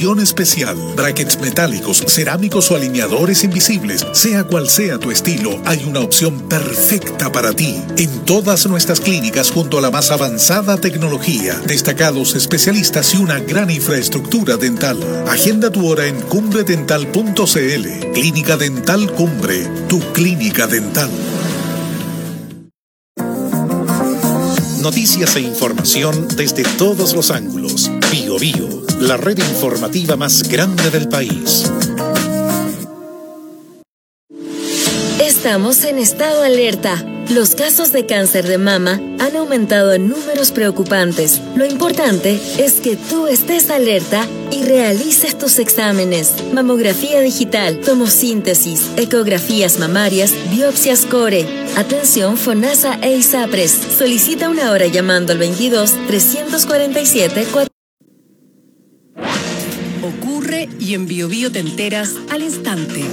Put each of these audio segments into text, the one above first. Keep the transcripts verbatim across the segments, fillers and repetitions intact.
atención especial. Brackets metálicos, cerámicos o alineadores invisibles, sea cual sea tu estilo, hay una opción perfecta para ti. En todas nuestras clínicas, junto a la más avanzada tecnología, destacados especialistas y una gran infraestructura dental. Agenda tu hora en cumbre dental punto c l. Clínica Dental Cumbre, tu clínica dental. Noticias e información desde todos los ángulos. Bio Bio, la red informativa más grande del país. Estamos en estado alerta. Los casos de cáncer de mama han aumentado en números preocupantes. Lo importante es que tú estés alerta y realices tus exámenes. Mamografía digital, tomosíntesis, ecografías mamarias, biopsias core. Atención FONASA e ISAPRES. Solicita una hora llamando al veintidós, trescientos cuarenta y siete, cuatro. Ocurre y en Bio Bio te enteras al instante.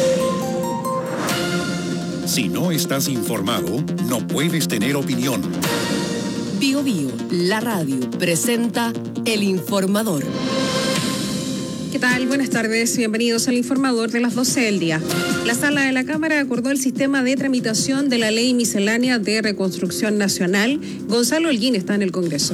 Si no estás informado, no puedes tener opinión. Bio Bio, la radio, presenta El Informador. ¿Qué tal? Buenas tardes. Bienvenidos al Informador de las doce del día. La Sala de la Cámara acordó el sistema de tramitación de la Ley Miscelánea de Reconstrucción Nacional. Gonzalo Holguín está en el Congreso.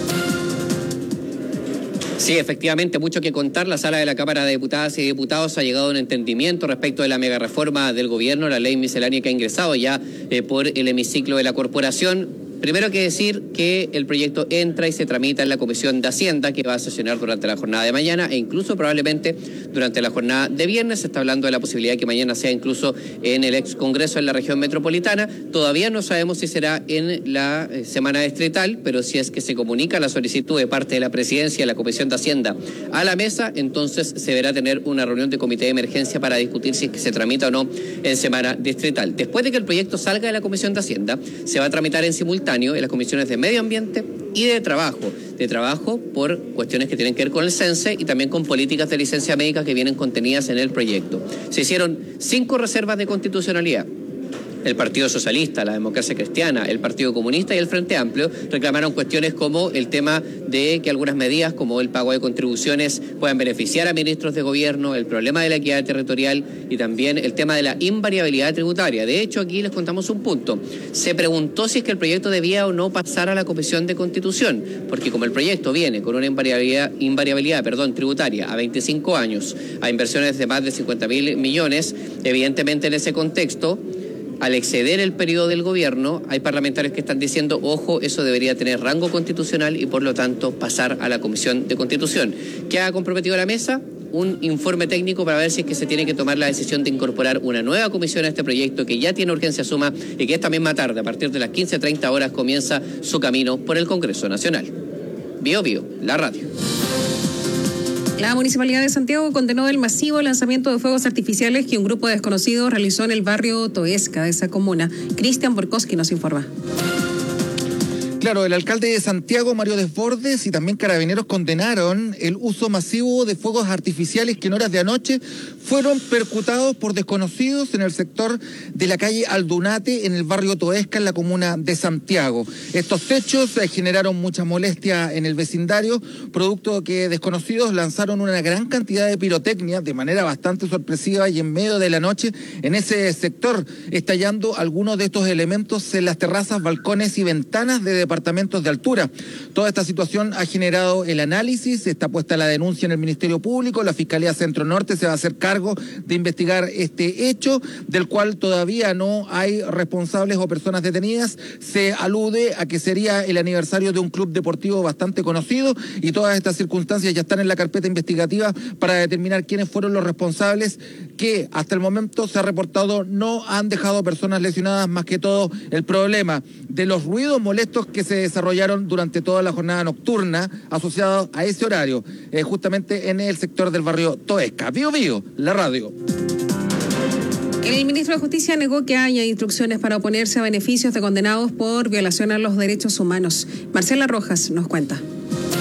Sí, efectivamente, mucho que contar. La Sala de la Cámara de Diputadas y Diputados ha llegado a un entendimiento respecto de la megareforma del gobierno, la ley miscelánea que ha ingresado ya eh, por el hemiciclo de la corporación. Primero que decir que el proyecto entra y se tramita en la Comisión de Hacienda, que va a sesionar durante la jornada de mañana e incluso probablemente durante la jornada de viernes. Se está hablando de la posibilidad de que mañana sea incluso en el ex Congreso en la región metropolitana. Todavía no sabemos si será en la semana distrital, pero si es que se comunica la solicitud de parte de la Presidencia de la Comisión de Hacienda a la mesa, entonces se deberá tener una reunión de comité de emergencia para discutir si es que se tramita o no en semana distrital. Después de que el proyecto salga de la Comisión de Hacienda, se va a tramitar en simultáneo en las comisiones de Medio Ambiente y de Trabajo. De Trabajo por cuestiones que tienen que ver con el CENSE y también con políticas de licencia médica que vienen contenidas en el proyecto. Se hicieron cinco reservas de constitucionalidad. El Partido Socialista, la Democracia Cristiana, el Partido Comunista y el Frente Amplio reclamaron cuestiones como el tema de que algunas medidas, como el pago de contribuciones, puedan beneficiar a ministros de gobierno, el problema de la equidad territorial y también el tema de la invariabilidad tributaria. De hecho, aquí les contamos un punto. Se preguntó si es que el proyecto debía o no pasar a la Comisión de Constitución, porque como el proyecto viene con una invariabilidad, invariabilidad perdón, tributaria a veinticinco años, a inversiones de más de cincuenta mil millones, evidentemente en ese contexto, al exceder el periodo del gobierno, hay parlamentarios que están diciendo, ojo, eso debería tener rango constitucional y por lo tanto pasar a la Comisión de Constitución. ¿Qué ha comprometido la mesa? Un informe técnico para ver si es que se tiene que tomar la decisión de incorporar una nueva comisión a este proyecto que ya tiene urgencia suma y que esta misma tarde, a partir de las quince treinta horas, comienza su camino por el Congreso Nacional. Bio Bio, la radio. La Municipalidad de Santiago condenó el masivo lanzamiento de fuegos artificiales que un grupo de desconocidos realizó en el barrio Toesca de esa comuna. Cristian Borkowski nos informa. Claro, el alcalde de Santiago, Mario Desbordes, y también carabineros condenaron el uso masivo de fuegos artificiales que en horas de anoche fueron percutados por desconocidos en el sector de la calle Aldunate, en el barrio Toesca, en la comuna de Santiago. Estos hechos eh, generaron mucha molestia en el vecindario, producto que desconocidos lanzaron una gran cantidad de pirotecnia de manera bastante sorpresiva y en medio de la noche en ese sector, estallando algunos de estos elementos en las terrazas, balcones y ventanas de departamentos departamentos de altura. Toda esta situación ha generado el análisis, está puesta la denuncia en el Ministerio Público, la Fiscalía Centro Norte se va a hacer cargo de investigar este hecho, del cual todavía no hay responsables o personas detenidas. Se alude a que sería el aniversario de un club deportivo bastante conocido y todas estas circunstancias ya están en la carpeta investigativa para determinar quiénes fueron los responsables, que hasta el momento se ha reportado no han dejado personas lesionadas, más que todo el problema de los ruidos molestos que se desarrollaron durante toda la jornada nocturna asociados a ese horario, eh, justamente en el sector del barrio Toesca. Bio Bio, la radio. El ministro de Justicia negó que haya instrucciones para oponerse a beneficios de condenados por violación a los derechos humanos. Marcela Rojas nos cuenta.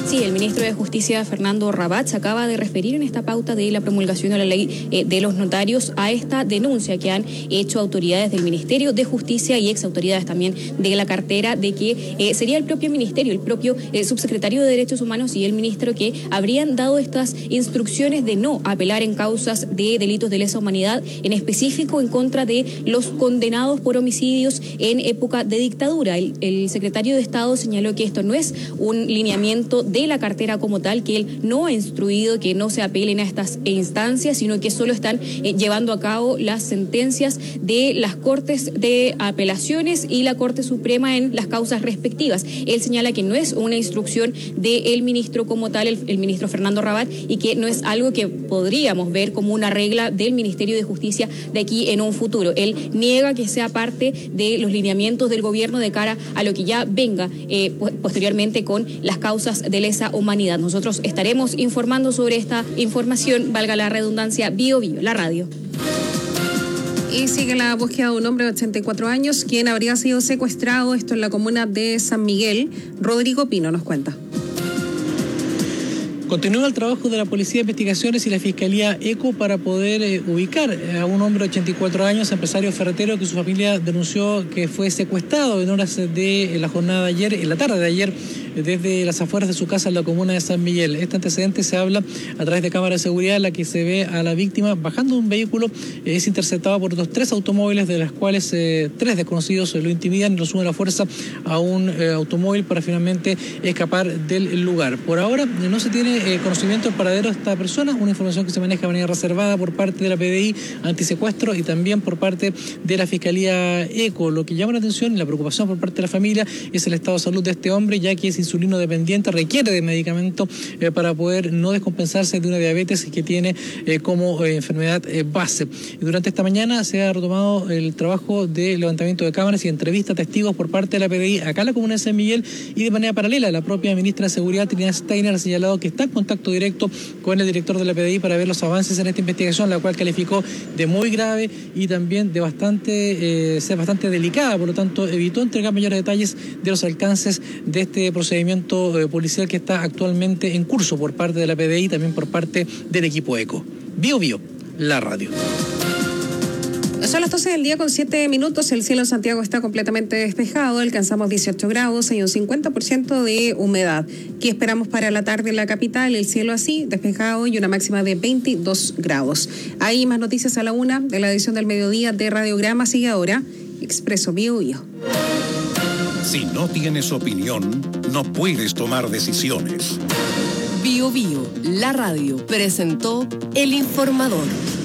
Sí, el ministro de Justicia, Fernando Rabat, se acaba de referir en esta pauta de la promulgación de la ley eh, de los notarios a esta denuncia que han hecho autoridades del Ministerio de Justicia y ex autoridades también de la cartera, de que eh, sería el propio ministerio, el propio eh, subsecretario de Derechos Humanos y el ministro que habrían dado estas instrucciones de no apelar en causas de delitos de lesa humanidad, en específico en contra de los condenados por homicidios en época de dictadura. El, el secretario de Estado señaló que esto no es un lineamiento de la cartera como tal, que él no ha instruido que no se apelen a estas instancias, sino que solo están eh, llevando a cabo las sentencias de las Cortes de Apelaciones y la Corte Suprema en las causas respectivas. Él señala que no es una instrucción del ministro como tal, el, el ministro Fernando Rabat, y que no es algo que podríamos ver como una regla del Ministerio de Justicia de aquí en un futuro. Él niega que sea parte de los lineamientos del gobierno de cara a lo que ya venga eh, posteriormente con las causas de lesa humanidad. Nosotros estaremos informando sobre esta información, valga la redundancia, Bio Bio, la radio. Y sigue la búsqueda de un hombre de ochenta y cuatro años, quien habría sido secuestrado, esto en la comuna de San Miguel. Rodrigo Pino nos cuenta. Continúa el trabajo de la Policía de Investigaciones y la Fiscalía ECO para poder eh, ubicar a un hombre de ochenta y cuatro años, empresario ferretero, que su familia denunció que fue secuestrado en horas de la jornada de ayer, en la tarde de ayer, desde las afueras de su casa en la comuna de San Miguel. Este antecedente se habla a través de cámara de seguridad en la que se ve a la víctima bajando de un vehículo. Es interceptado por dos, tres automóviles, de las cuales eh, tres desconocidos lo intimidan y lo suben a la fuerza a un eh, automóvil para finalmente escapar del lugar. Por ahora eh, no se tiene eh, conocimiento del paradero de esta persona, una información que se maneja de manera reservada por parte de la P D I antisecuestro y también por parte de la Fiscalía ECO. Lo que llama la atención y la preocupación por parte de la familia es el estado de salud de este hombre, ya que es insulino dependiente, requiere de medicamento eh, para poder no descompensarse de una diabetes que tiene eh, como eh, enfermedad eh, base. Y durante esta mañana se ha retomado el trabajo de levantamiento de cámaras y entrevista a testigos por parte de la P D I acá en la comuna de San Miguel, y de manera paralela la propia ministra de Seguridad, Trinidad Steiner, ha señalado que está en contacto directo con el director de la P D I para ver los avances en esta investigación, la cual calificó de muy grave y también de bastante, eh, ser bastante delicada. Por lo tanto, evitó entregar mayores detalles de los alcances de este procedimiento eh, policial que está actualmente en curso por parte de la P D I y también por parte del equipo ECO. Bio Bio, la radio. Son las doce del día con siete minutos. El cielo en Santiago está completamente despejado. Alcanzamos dieciocho grados. Hay un cincuenta por ciento de humedad. ¿Qué esperamos para la tarde en la capital? El cielo así, despejado, y una máxima de veintidós grados. Hay más noticias a la una de la edición del mediodía de Radiograma. Sigue ahora Expreso Bio Bio. Si no tienes opinión, no puedes tomar decisiones. Bio Bio, la radio, presentó El Informador.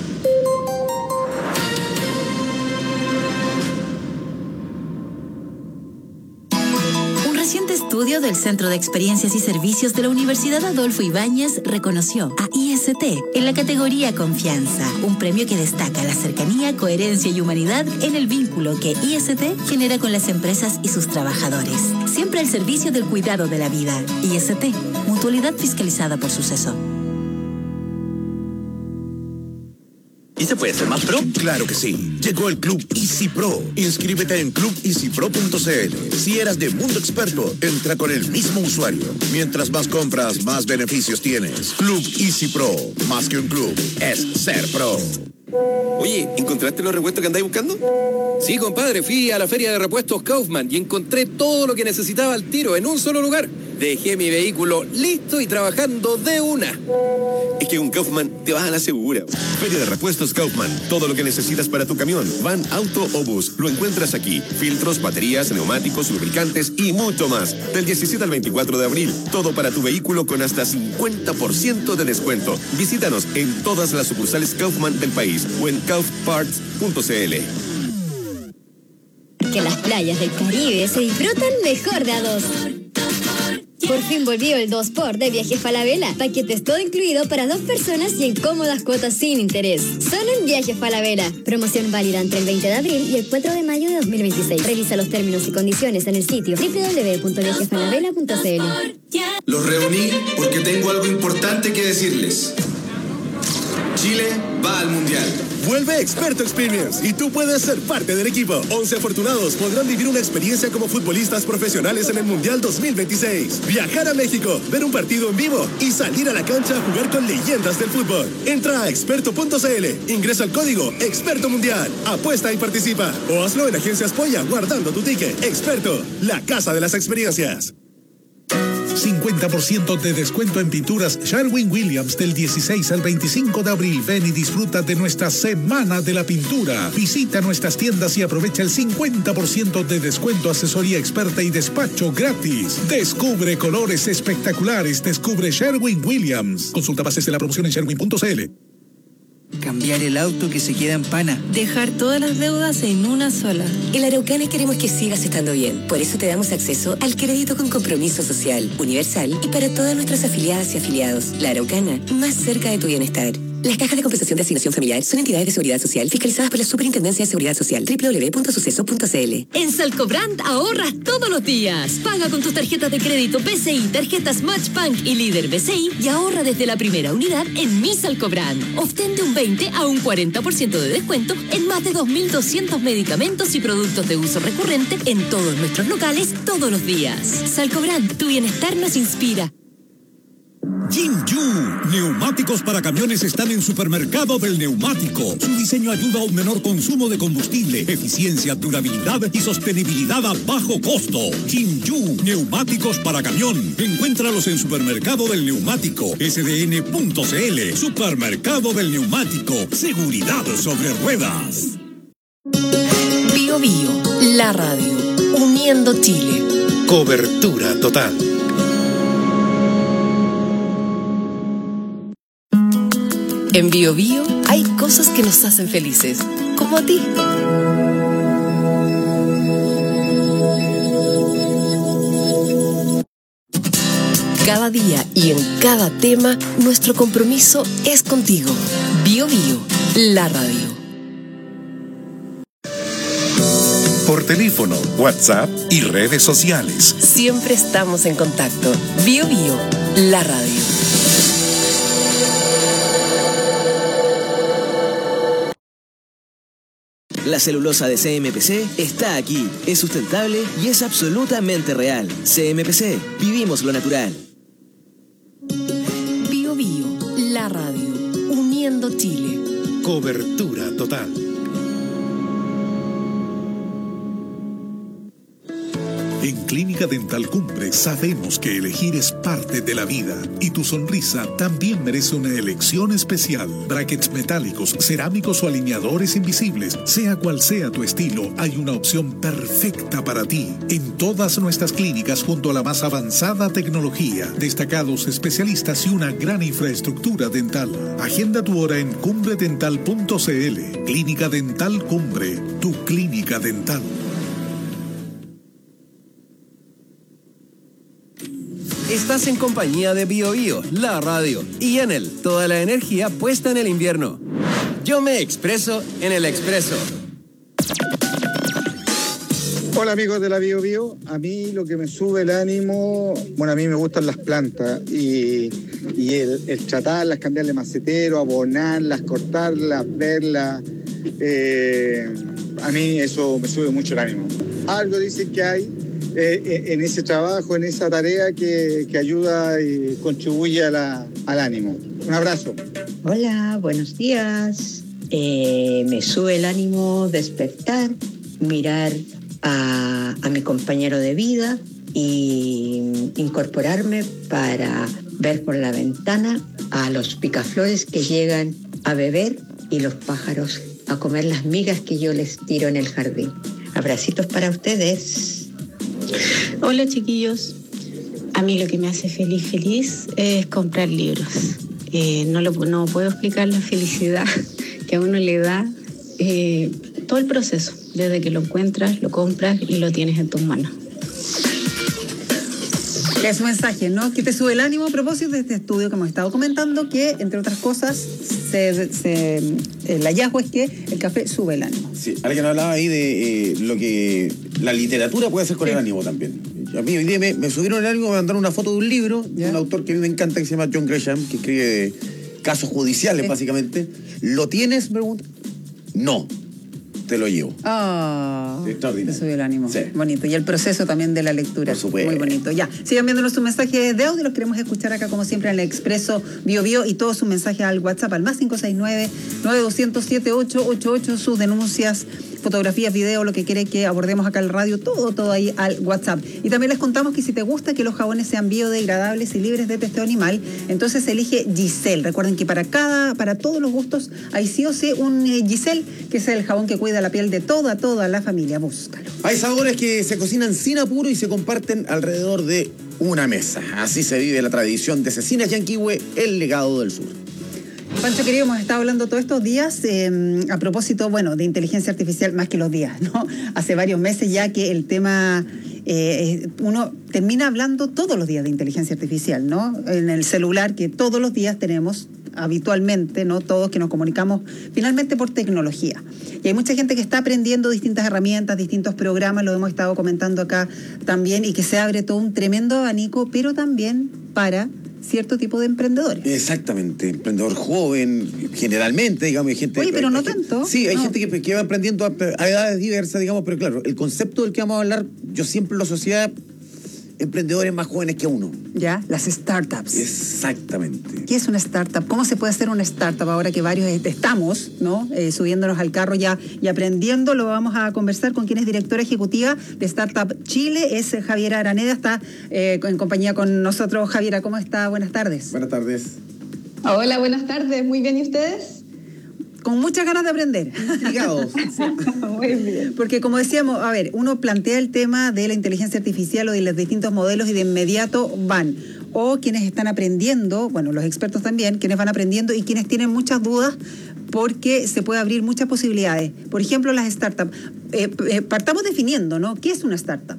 Un estudio del Centro de Experiencias y Servicios de la Universidad Adolfo Ibáñez reconoció a I S T en la categoría Confianza, un premio que destaca la cercanía, coherencia y humanidad en el vínculo que I S T genera con las empresas y sus trabajadores. Siempre al servicio del cuidado de la vida. I S T, mutualidad fiscalizada por Suceso. ¿Y se puede ser más pro? Claro que sí. Llegó el Club Easy Pro. Inscríbete en club easy pro punto c l. Si eras de Mundo Experto, entra con el mismo usuario. Mientras más compras, más beneficios tienes. Club Easy Pro. Más que un club, es ser pro. Oye, ¿encontraste los repuestos que andáis buscando? Sí, compadre, fui a la feria de repuestos Kaufman y encontré todo lo que necesitaba al tiro en un solo lugar. Dejé mi vehículo listo y trabajando de una. Es que con Kaufman te vas a la segura. Feria de repuestos Kaufman. Todo lo que necesitas para tu camión, van, auto o bus, lo encuentras aquí. Filtros, baterías, neumáticos, lubricantes y mucho más. Del diecisiete al veinticuatro de abril. Todo para tu vehículo con hasta cincuenta por ciento de descuento. Visítanos en todas las sucursales Kaufman del país o en kauf parts punto c l. Que las playas del Caribe se disfrutan mejor de a dos. Por fin volvió el dos por de Viajes Falabella. Paquetes todo incluido para dos personas y en cómodas cuotas sin interés. Solo en Viajes Falabella. Promoción válida entre el veinte de abril y el cuatro de mayo de dos mil veintiséis. Revisa los términos y condiciones en el sitio doble u doble u doble u punto viajes falabella punto c l. Los reuní porque tengo algo importante que decirles. Chile va al Mundial. Vuelve Experto Experience y tú puedes ser parte del equipo. once afortunados podrán vivir una experiencia como futbolistas profesionales en el Mundial dos mil veintiséis. Viajar a México, ver un partido en vivo y salir a la cancha a jugar con leyendas del fútbol. Entra a experto punto c l, ingresa el código Experto Mundial, apuesta y participa. O hazlo en Agencias Polla guardando tu ticket. Experto, la casa de las experiencias. cincuenta por ciento de descuento en pinturas Sherwin-Williams del dieciséis al veinticinco de abril. Ven y disfruta de nuestra Semana de la Pintura. Visita nuestras tiendas y aprovecha el cincuenta por ciento de descuento, asesoría experta y despacho gratis. Descubre colores espectaculares. Descubre Sherwin-Williams. Consulta bases de la promoción en sherwin punto c l. Cambiar el auto que se queda en pana. Dejar todas las deudas en una sola. En Araucana queremos que sigas estando bien. Por eso te damos acceso al crédito con compromiso social, universal y para todas nuestras afiliadas y afiliados. La Araucana, más cerca de tu bienestar. Las cajas de compensación de asignación familiar son entidades de seguridad social fiscalizadas por la Superintendencia de Seguridad Social. doble u doble u doble u punto suceso punto c l. En Salcobrand ahorras todos los días. Paga con tus tarjetas de crédito B C I, tarjetas Matchbank y Líder B C I y ahorra desde la primera unidad en Mi Salcobrand. Obtén de un veinte a un cuarenta por ciento de descuento en más de dos mil doscientos medicamentos y productos de uso recurrente en todos nuestros locales todos los días. Salcobrand, tu bienestar nos inspira. Jinju, neumáticos para camiones están en Supermercado del Neumático. Su diseño ayuda a un menor consumo de combustible, eficiencia, durabilidad y sostenibilidad a bajo costo. Jinju, neumáticos para camión. Encuéntralos en Supermercado del Neumático, s d n punto c l. Supermercado del Neumático, seguridad sobre ruedas. Bio Bio, la radio, uniendo Chile. Cobertura total. En Bio Bio hay cosas que nos hacen felices, como a ti. Cada día y en cada tema, nuestro compromiso es contigo. Bio Bio, la radio. Por teléfono, WhatsApp y redes sociales. Siempre estamos en contacto. Bio Bio, la radio. La celulosa de C M P C está aquí, es sustentable y es absolutamente real. C M P C, vivimos lo natural. Bio Bio, la radio, uniendo Chile. Cobertura total. En Clínica Dental Cumbre sabemos que elegir es parte de la vida y tu sonrisa también merece una elección especial. Brackets metálicos, cerámicos o alineadores invisibles, sea cual sea tu estilo, hay una opción perfecta para ti. En todas nuestras clínicas junto a la más avanzada tecnología, destacados especialistas y una gran infraestructura dental. Agenda tu hora en cumbre dental punto c l. Clínica Dental Cumbre, tu clínica dental. Estás en compañía de Bio Bio, la radio, y Enel, toda la energía puesta en el invierno. Yo me expreso en el expreso. Hola amigos de la Bio Bio, a mí lo que me sube el ánimo, bueno, a mí me gustan las plantas y, y el, el tratarlas, cambiarle macetero, abonarlas, cortarlas, verlas, eh, a mí eso me sube mucho el ánimo. Algo dicen que hay eh, en ese trabajo, en esa tarea que, que ayuda y contribuye a la, al ánimo. Un abrazo. Hola, buenos días. Eh, me sube el ánimo despertar, mirar a, a mi compañero de vida y incorporarme para ver por la ventana a los picaflores que llegan a beber y los pájaros a comer las migas que yo les tiro en el jardín. Abracitos para ustedes. Hola chiquillos, a mí lo que me hace feliz, feliz es comprar libros. Eh, no, lo, no puedo explicar la felicidad que a uno le da eh, todo el proceso, desde que lo encuentras, lo compras y lo tienes en tus manos. Es un mensaje, ¿no? Que te sube el ánimo a propósito de este estudio que hemos estado comentando, que, entre otras cosas, se, se, el hallazgo es que el café sube el ánimo. Sí, alguien hablaba ahí de eh, lo que la literatura puede hacer con sí. el ánimo también. A mí hoy día me, me subieron el ánimo, me mandaron una foto de un libro, ¿ya? De un autor que a mí me encanta, que se llama John Grisham, que escribe de, casos judiciales, sí. básicamente. ¿Lo tienes? Me pregunta. No. Te lo llevo. Ah, extraordinario. Te subió el ánimo. Sí. Bonito. Y el proceso también de la lectura. Por supuesto. Muy bonito. Ya, sigan viéndonos sus mensajes de audio. Los queremos escuchar acá, como siempre, en el Expreso Bio Bio, y todos sus mensajes al WhatsApp, al más cinco seis nueve, nueve dos cero cero, siete ocho ocho ocho. Sus denuncias, fotografías, videos, lo que quiere que abordemos acá en el radio, todo, todo ahí al WhatsApp. Y también les contamos que si te gusta que los jabones sean biodegradables y libres de testeo animal, entonces elige Giselle. Recuerden que para cada, para todos los gustos hay sí o sí un eh, Giselle, que es el jabón que cuida la piel de toda, toda la familia. Búscalo. Hay sabores que se cocinan sin apuro y se comparten alrededor de una mesa. Así se vive la tradición de Cecinas Yanquihue, el legado del sur. Pancho querido, hemos estado hablando todos estos días eh, a propósito, bueno, de inteligencia artificial, más que los días, ¿no? Hace varios meses ya que el tema, eh, uno termina hablando todos los días de inteligencia artificial, ¿no? En el celular, que todos los días tenemos habitualmente, ¿no? Todos que nos comunicamos finalmente por tecnología. Y hay mucha gente que está aprendiendo distintas herramientas, distintos programas, lo hemos estado comentando acá también, y que se abre todo un tremendo abanico, pero también para cierto tipo de emprendedores. Exactamente, emprendedor joven, generalmente, digamos, hay gente... Oye, pero no hay, tanto. Sí, hay no. gente que, que va emprendiendo a, a edades diversas, digamos, pero claro, el concepto del que vamos a hablar, yo siempre lo asocié a emprendedores más jóvenes que uno. Ya, las startups. Exactamente. ¿Qué es una startup? ¿Cómo se puede hacer una startup ahora que varios estamos, ¿no? Eh, subiéndonos al carro ya y aprendiendo? Lo vamos a conversar con quien es directora ejecutiva de Startup Chile, es Javiera Araneda, está eh, en compañía con nosotros. Javiera, ¿cómo está? Buenas tardes. Buenas tardes. Hola, buenas tardes. Muy bien, ¿y ustedes? Con muchas ganas de aprender. Intrigados. Muy bien. Porque como decíamos, a ver, uno plantea el tema de la inteligencia artificial o de los distintos modelos y de inmediato van. O quienes están aprendiendo, bueno, los expertos también, quienes van aprendiendo y quienes tienen muchas dudas porque se puede abrir muchas posibilidades. Por ejemplo, las startups. Eh, eh, partamos definiendo, ¿no? ¿Qué es una startup?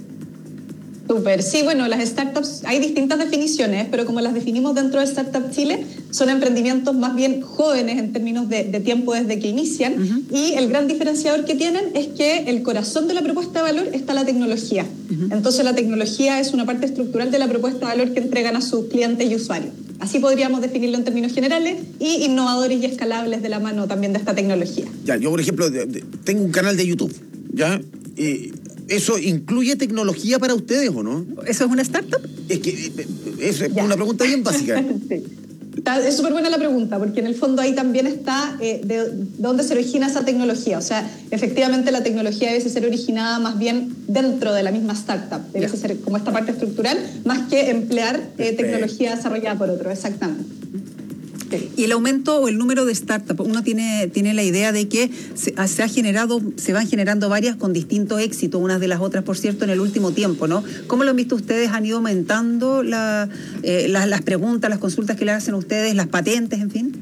Súper, sí, bueno, las startups, hay distintas definiciones, pero como las definimos dentro de Startup Chile, son emprendimientos más bien jóvenes en términos de, de tiempo desde que inician, uh-huh. y el gran diferenciador que tienen es que el corazón de la propuesta de valor está la tecnología. Uh-huh. Entonces la tecnología es una parte estructural de la propuesta de valor que entregan a sus clientes y usuarios. Así podríamos definirlo en términos generales, y innovadores y escalables de la mano también de esta tecnología. Ya, yo por ejemplo tengo un canal de YouTube, ¿ya? Eh, ¿Eso incluye tecnología para ustedes o no? ¿Eso es una startup? Es que es ya. Una pregunta bien básica. Sí. Es súper buena la pregunta, porque en el fondo ahí también está eh, de, de dónde se origina esa tecnología. O sea, efectivamente la tecnología debe ser originada más bien dentro de la misma startup. Debe ya. ser como esta parte estructural, más que emplear eh, tecnología desarrollada por otro. Exactamente. Y el aumento o el número de startups, uno tiene, tiene la idea de que se, se ha generado, se van generando varias con distintos éxitos, unas de las otras, por cierto, en el último tiempo, ¿no? ¿Cómo lo han visto ustedes? ¿Han ido aumentando la, eh, las, las preguntas, las consultas que le hacen a ustedes, las patentes, en fin?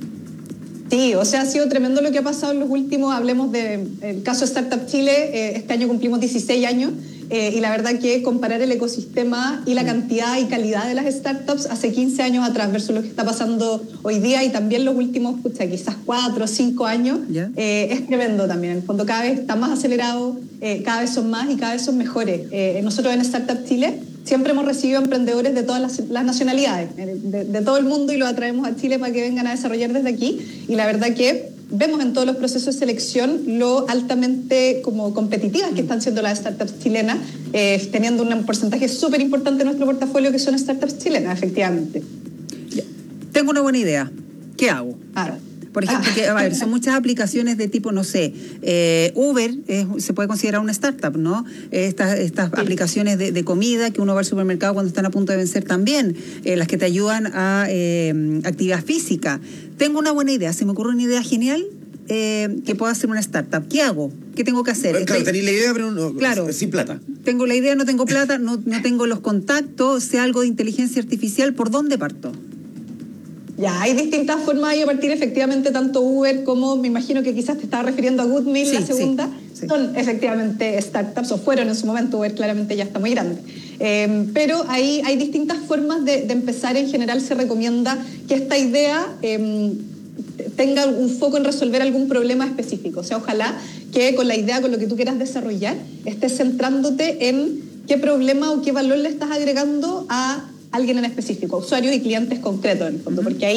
Sí, o sea, ha sido tremendo lo que ha pasado en los últimos, hablemos del caso de Startup Chile, eh, este año cumplimos dieciséis años, eh, y la verdad que comparar el ecosistema y la cantidad y calidad de las startups hace quince años atrás versus lo que está pasando hoy día y también los últimos, pucha, quizás cuatro o cinco años, yeah. eh, es tremendo también. En el fondo cada vez está más acelerado, eh, cada vez son más y cada vez son mejores. Eh, nosotros en Startup Chile siempre hemos recibido emprendedores de todas las, las nacionalidades, de, de todo el mundo, y los atraemos a Chile para que vengan a desarrollar desde aquí. Y la verdad que vemos en todos los procesos de selección lo altamente como competitivas que están siendo las startups chilenas, eh, teniendo un porcentaje súper importante en nuestro portafolio que son startups chilenas, efectivamente. Tengo una buena idea. ¿Qué hago? Ah. Por ejemplo, que, a ver, son muchas aplicaciones de tipo, no sé, eh, Uber eh, se puede considerar una startup, ¿no? Estas, estas sí. aplicaciones de, de comida que uno va al supermercado cuando están a punto de vencer también, eh, las que te ayudan a eh, actividad física. Tengo una buena idea, se me ocurre una idea genial eh, que pueda ser una startup. ¿Qué hago? ¿Qué tengo que hacer? Claro, Estoy... tenés la idea, pero no, claro, sin plata. Tengo la idea, no tengo plata, no, no tengo los contactos, sé algo de inteligencia artificial, ¿por dónde parto? Ya, hay distintas formas de partir, efectivamente, tanto Uber como, me imagino que quizás te estaba refiriendo a Goodmeal, sí, la segunda, sí, sí. son efectivamente startups, o fueron en su momento. Uber claramente ya está muy grande. Eh, pero ahí hay distintas formas de, de empezar. En general se recomienda que esta idea eh, tenga un foco en resolver algún problema específico. O sea, ojalá que con la idea, con lo que tú quieras desarrollar, estés centrándote en qué problema o qué valor le estás agregando a alguien en específico, usuarios y clientes concretos en el fondo, porque ahí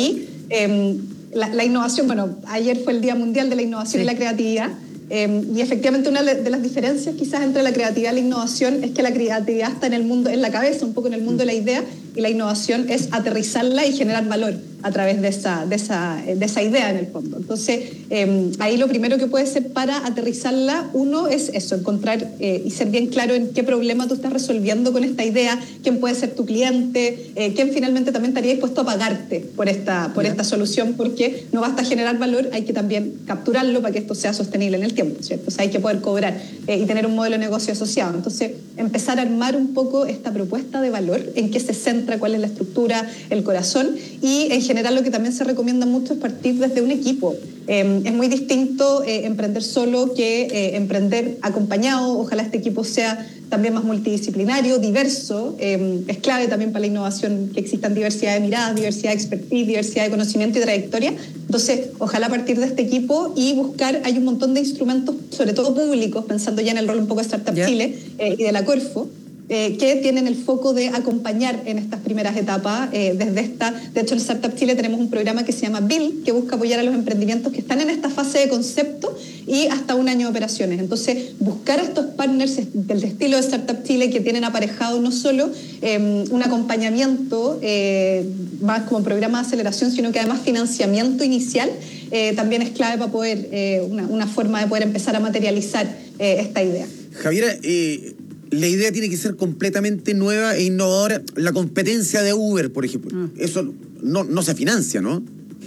eh, la, la innovación, bueno, ayer fue el Día Mundial de la Innovación sí. y la Creatividad. Eh, y efectivamente una de las diferencias quizás entre la creatividad y la innovación es que la creatividad está en el mundo, en la cabeza, un poco en el mundo de la idea, y la innovación es aterrizarla y generar valor a través de esa, de esa, de esa idea en el fondo. Entonces, eh, ahí lo primero que puede ser para aterrizarla, uno es eso, encontrar eh, y ser bien claro en qué problema tú estás resolviendo con esta idea, quién puede ser tu cliente, eh, quién finalmente también estaría dispuesto a pagarte por esta, por esta solución, porque no basta generar valor, hay que también capturarlo para que esto sea sostenible en el tiempo, ¿cierto? O sea, hay que poder cobrar eh, y tener un modelo de negocio asociado. Entonces, empezar a armar un poco esta propuesta de valor, en qué se centra, cuál es la estructura, el corazón, y en general lo que también se recomienda mucho es partir desde un equipo. Eh, es muy distinto eh, emprender solo que eh, emprender acompañado. Ojalá este equipo sea también más multidisciplinario, diverso. Eh, es clave también para la innovación que existan diversidad de miradas, diversidad de expertise, diversidad de conocimiento y trayectoria. Entonces, ojalá partir de este equipo y buscar, hay un montón de instrumentos, sobre todo públicos, pensando ya en el rol un poco de Startup yeah. Chile eh, y de la Corfo, Eh, que tienen el foco de acompañar en estas primeras etapas. Eh, desde esta, de hecho en Startup Chile tenemos un programa que se llama Build, que busca apoyar a los emprendimientos que están en esta fase de concepto y hasta un año de operaciones. Entonces, buscar a estos partners del estilo de Startup Chile que tienen aparejado no solo eh, un acompañamiento eh, más como programa de aceleración, sino que además financiamiento inicial, eh, también es clave para poder, eh, una, una forma de poder empezar a materializar eh, esta idea. Javiera, eh... la idea tiene que ser completamente nueva e innovadora. La competencia de Uber, por ejemplo, mm. eso no, no se financia, ¿no?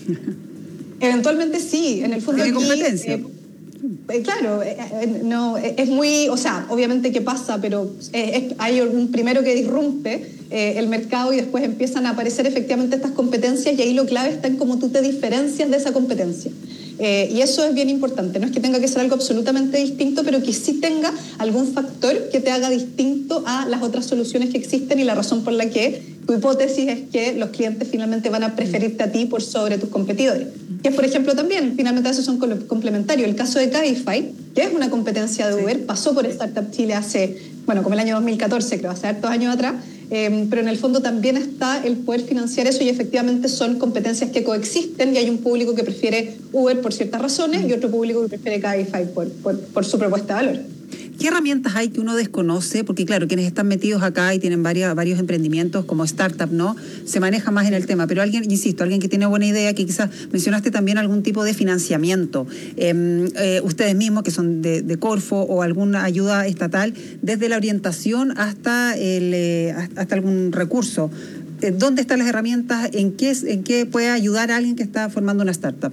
Eventualmente sí, en el fondo. ¿Hay competencia? Eh, eh, claro, eh, eh, no, eh, es muy, o sea, obviamente que pasa, pero eh, es, hay un primero que disrumpe eh, el mercado y después empiezan a aparecer efectivamente estas competencias, y ahí lo clave está en cómo tú te diferencias de esa competencia. Eh, y eso es bien importante, no es que tenga que ser algo absolutamente distinto, pero que sí tenga algún factor que te haga distinto a las otras soluciones que existen, y la razón por la que tu hipótesis es que los clientes finalmente van a preferirte a ti por sobre tus competidores. Que por ejemplo también, finalmente esos son complementarios. El caso de Cabify, que es una competencia de Uber, pasó por Startup Chile hace, bueno, como el año dos mil catorce, creo, hace hartos años atrás, eh, pero en el fondo también está el poder financiar eso, y efectivamente son competencias que coexisten, y hay un público que prefiere Uber por ciertas razones y otro público que prefiere Cabify por, por, por su propuesta de valor. ¿Qué herramientas hay que uno desconoce? Porque claro, quienes están metidos acá y tienen varias, varios emprendimientos como startup, ¿no? Se maneja más en el tema, pero alguien, insisto, alguien que tiene buena idea, que quizás mencionaste también algún tipo de financiamiento. Eh, eh, ustedes mismos, que son de, de Corfo, o alguna ayuda estatal, desde la orientación hasta, el, eh, hasta algún recurso. Eh, ¿Dónde están las herramientas? ¿En qué, en qué puede ayudar a alguien que está formando una startup?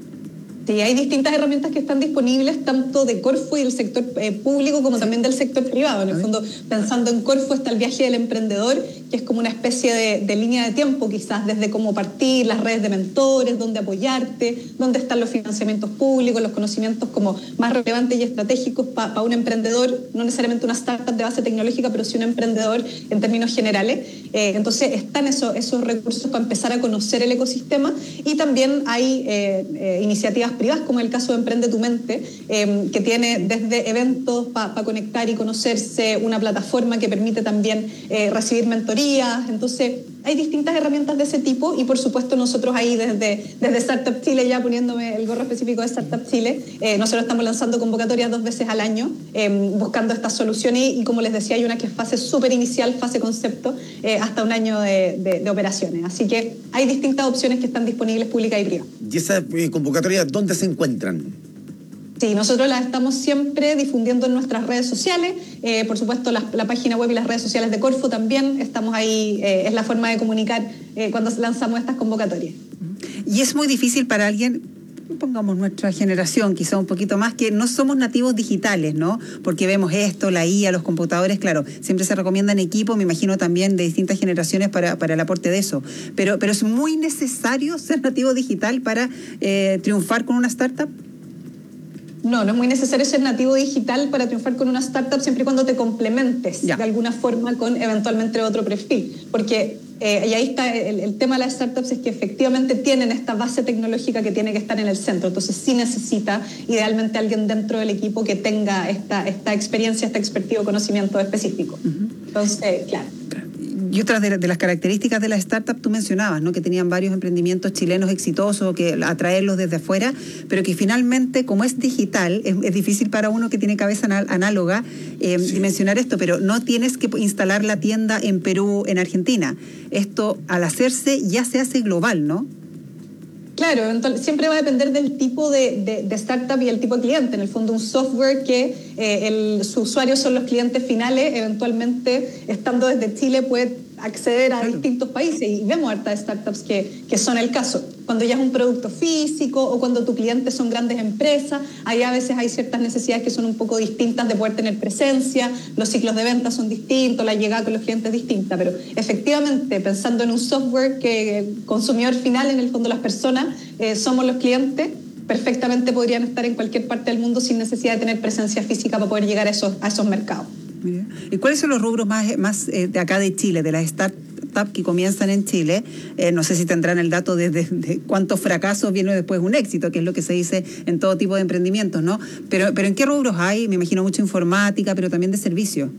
Sí, hay distintas herramientas que están disponibles, tanto de Corfo y del sector eh, público como también del sector privado. En el fondo, pensando en Corfo, está el viaje del emprendedor, que es como una especie de, de línea de tiempo, quizás, desde cómo partir, las redes de mentores, dónde apoyarte, dónde están los financiamientos públicos, los conocimientos como más relevantes y estratégicos para pa un emprendedor, no necesariamente una startup de base tecnológica, pero sí un emprendedor en términos generales. Eh, entonces, están esos, esos recursos para empezar a conocer el ecosistema, y también hay eh, eh, iniciativas privadas, como el caso de Emprende tu Mente, eh, que tiene desde eventos para pa conectar y conocerse, una plataforma que permite también eh, recibir mentorías. Entonces, hay distintas herramientas de ese tipo, y por supuesto nosotros ahí desde, desde Startup Chile, ya poniéndome el gorro específico de Startup Chile, eh, nosotros estamos lanzando convocatorias dos veces al año, eh, buscando estas soluciones, y, y como les decía, hay una que es fase súper inicial, fase concepto, eh, hasta un año de, de, de operaciones. Así que hay distintas opciones que están disponibles, públicas y privadas. ¿Y esas eh, convocatorias dónde se encuentran? Sí, nosotros las estamos siempre difundiendo en nuestras redes sociales, eh, por supuesto la, la página web y las redes sociales de Corfo también, estamos ahí, eh, es la forma de comunicar eh, cuando lanzamos estas convocatorias. Y es muy difícil para alguien, pongamos nuestra generación, quizá un poquito más, que no somos nativos digitales, ¿no? Porque vemos esto, la I A, los computadores, claro, siempre se recomiendan equipos, me imagino también de distintas generaciones para, para el aporte de eso, pero, pero es muy necesario ser nativo digital para eh, triunfar con una startup. No, no es muy necesario ser nativo digital para triunfar con una startup, siempre y cuando te complementes ya. de alguna forma con eventualmente otro perfil. Porque, eh, y ahí está el, el tema de las startups, es que efectivamente tienen esta base tecnológica que tiene que estar en el centro. Entonces sí necesita idealmente alguien dentro del equipo que tenga esta, esta experiencia, este expertivo, conocimiento específico. Uh-huh. Entonces, claro. Y otras de, de las características de la startup tú mencionabas, ¿no? Que tenían varios emprendimientos chilenos exitosos, que atraerlos desde afuera, pero que finalmente, como es digital, es, es difícil para uno que tiene cabeza anal, análoga eh, sí. dimensionar esto, pero no tienes que instalar la tienda en Perú, en Argentina. Esto, al hacerse, ya se hace global, ¿no? Claro, entonces, siempre va a depender del tipo de, de, de startup y el tipo de cliente. En el fondo, un software que eh, el, sus usuarios son los clientes finales, eventualmente, estando desde Chile, puede acceder a distintos países, y vemos hartas startups que, que son el caso. Cuando ya es un producto físico o cuando tu cliente son grandes empresas, ahí a veces hay ciertas necesidades que son un poco distintas de poder tener presencia, los ciclos de venta son distintos, la llegada con los clientes es distinta, pero efectivamente, pensando en un software que el consumidor final, en el fondo las personas, eh, somos los clientes, perfectamente podrían estar en cualquier parte del mundo sin necesidad de tener presencia física para poder llegar a esos, a esos mercados. ¿Y cuáles son los rubros más, más eh, de acá de Chile, de las startups que comienzan en Chile? Eh, no sé si tendrán el dato de, de, de cuántos fracasos viene después un éxito, que es lo que se dice en todo tipo de emprendimientos, ¿no? Pero, pero ¿en qué rubros hay? Me imagino mucho informática, pero también de servicio.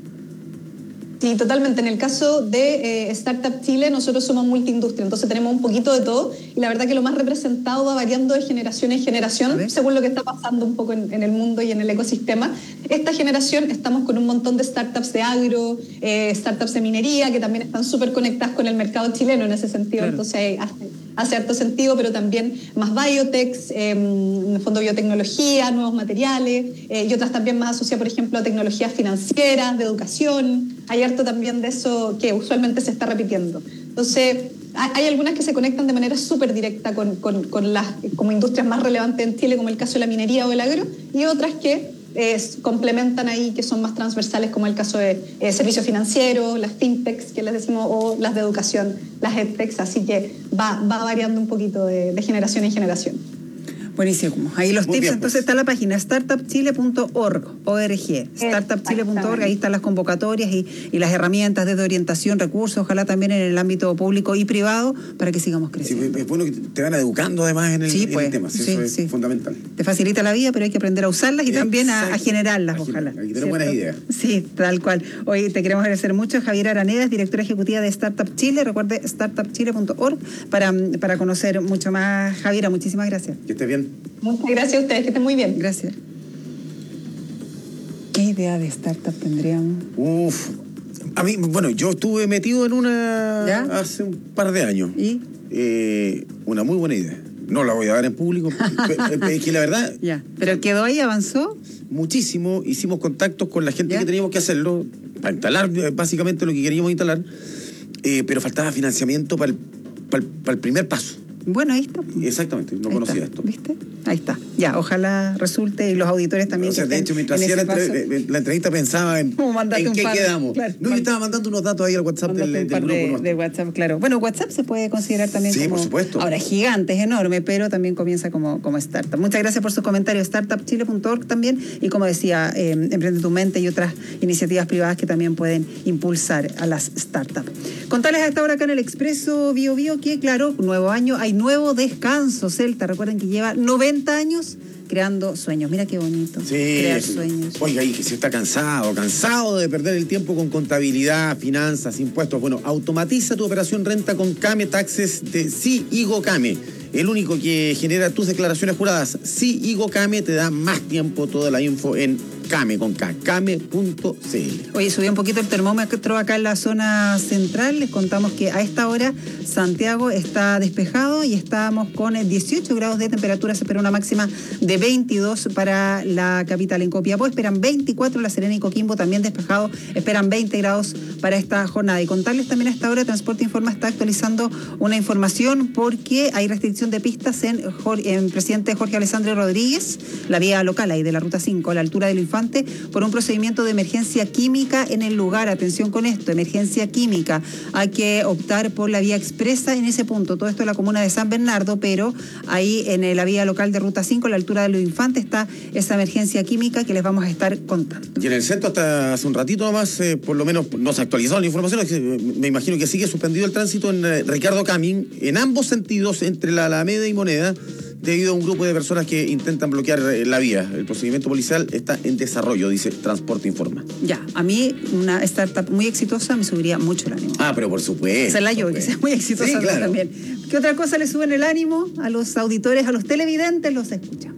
Sí, totalmente. En el caso de eh, Startup Chile, nosotros somos multiindustria, entonces tenemos un poquito de todo, y la verdad que lo más representado va variando de generación en generación, según lo que está pasando un poco en, en el mundo y en el ecosistema. Esta generación estamos con un montón de startups de agro, eh, startups de minería, que también están súper conectadas con el mercado chileno en ese sentido, claro. Entonces hace, hace harto sentido, pero también más biotechs, eh, en el fondo biotecnología, nuevos materiales, eh, y otras también más asociadas, por ejemplo, a tecnologías financieras, de educación. Hay harto también de eso que usualmente se está repitiendo. Entonces, hay algunas que se conectan de manera súper directa con, con, con las como industrias más relevantes en Chile, como el caso de la minería o el agro, y otras que eh, complementan ahí, que son más transversales, como el caso de eh, servicios financieros, las fintechs, que les decimos, o las de educación, las edtechs, así que va, va variando un poquito de, de generación en generación. Buenísimo. Ahí los Muy tips, bien, entonces pues. está la página startup chile punto org, O R G, startup chile punto org, ahí están las convocatorias y, y las herramientas desde orientación, recursos, ojalá también en el ámbito público y privado, para que sigamos creciendo. Sí, es bueno que te van educando además en el, sí, en pues, el tema, sí, sí, eso es sí. fundamental. Te facilita la vida, pero hay que aprender a usarlas y Exacto. también a, a generarlas, ojalá. Hay que tener buenas ideas. Sí, tal cual. Hoy te queremos agradecer mucho, Javier Araneda, directora ejecutiva de Startup Chile. Recuerde startup chile punto org para, para conocer mucho más. Javiera, muchísimas gracias. Que estés bien. Muchas gracias a ustedes, que estén muy bien. Gracias. ¿Qué idea de startup tendríamos? Uf, a mí, bueno, yo estuve metido en una ¿Ya? hace un par de años. ¿Y? Eh, una muy buena idea. No la voy a dar en público, es que la verdad... Ya, pero quedó ahí, avanzó. Muchísimo, hicimos contactos con la gente ¿Ya? que teníamos que hacerlo, para instalar básicamente lo que queríamos instalar, eh, pero faltaba financiamiento para el, para el, para el primer paso. Bueno, ahí está. Exactamente, no Ahí conocía está. esto. ¿Viste? Ahí está. Ya, ojalá resulte y los auditores también. O sea, que de estén hecho, mientras en hacía la, ese entre, paso. la entrevista pensaba en, en un qué par, quedamos. claro, no, yo estaba mandando unos datos ahí al WhatsApp del, un del par grupo de, nuestro. de WhatsApp, claro. Bueno, WhatsApp se puede considerar también Sí, como... por supuesto. Ahora, gigante, es enorme, pero también comienza como, como startup. Muchas gracias por sus comentarios. startup chile punto org también. Y como decía, eh, Emprende tu Mente y otras iniciativas privadas que también pueden impulsar a las startups. Contarles a esta hora acá en el Expreso Bio Bio que, claro, nuevo año, hay nuevo descanso. Celta, recuerden que lleva noventa años creando sueños. Mira qué bonito. Sí, crear sí. sueños. Oiga, y que si está cansado, cansado de perder el tiempo con contabilidad, finanzas, impuestos. Bueno, automatiza tu operación renta con Kame Taxes de SIIGO Kame. El único que genera tus declaraciones juradas. SIIGO Kame te da más tiempo, toda la info en Kame, con K, kame punto c l. Oye, subió un poquito el termómetro acá en la zona central. Les contamos que a esta hora Santiago está despejado y estamos con dieciocho grados de temperatura. Se espera una máxima de veintidós para la capital. En Copiapó esperan veinticuatro, La Serena y Coquimbo también despejado. Esperan veinte grados para esta jornada. Y contarles también a esta hora, Transporte Informa está actualizando una información porque hay restricción de pistas en, en Presidente Jorge Alessandro Rodríguez, la vía local ahí de la Ruta cinco, a la altura del Infante, por un procedimiento de emergencia química en el lugar. Atención con esto, emergencia química. Hay que optar por la vía expresa en ese punto. Todo esto en la comuna de San Bernardo, pero ahí en la vía local de Ruta cinco, a la altura de los Infantes, está esa emergencia química que les vamos a estar contando. Y en el centro hasta hace un ratito nomás, eh, por lo menos no se ha actualizado la información, es que, me imagino que sigue suspendido el tránsito en eh, Ricardo Camín, en ambos sentidos, entre la Alameda y Moneda, debido a un grupo de personas que intentan bloquear la vía. El procedimiento policial está en desarrollo, dice Transporte Informa. Ya, a mí una startup muy exitosa me subiría mucho el ánimo. Ah, pero por supuesto. Esa es la yo, que sea muy exitosa sí, claro. también. ¿Qué otra cosa le suben el ánimo a los auditores, a los televidentes? Los escuchamos.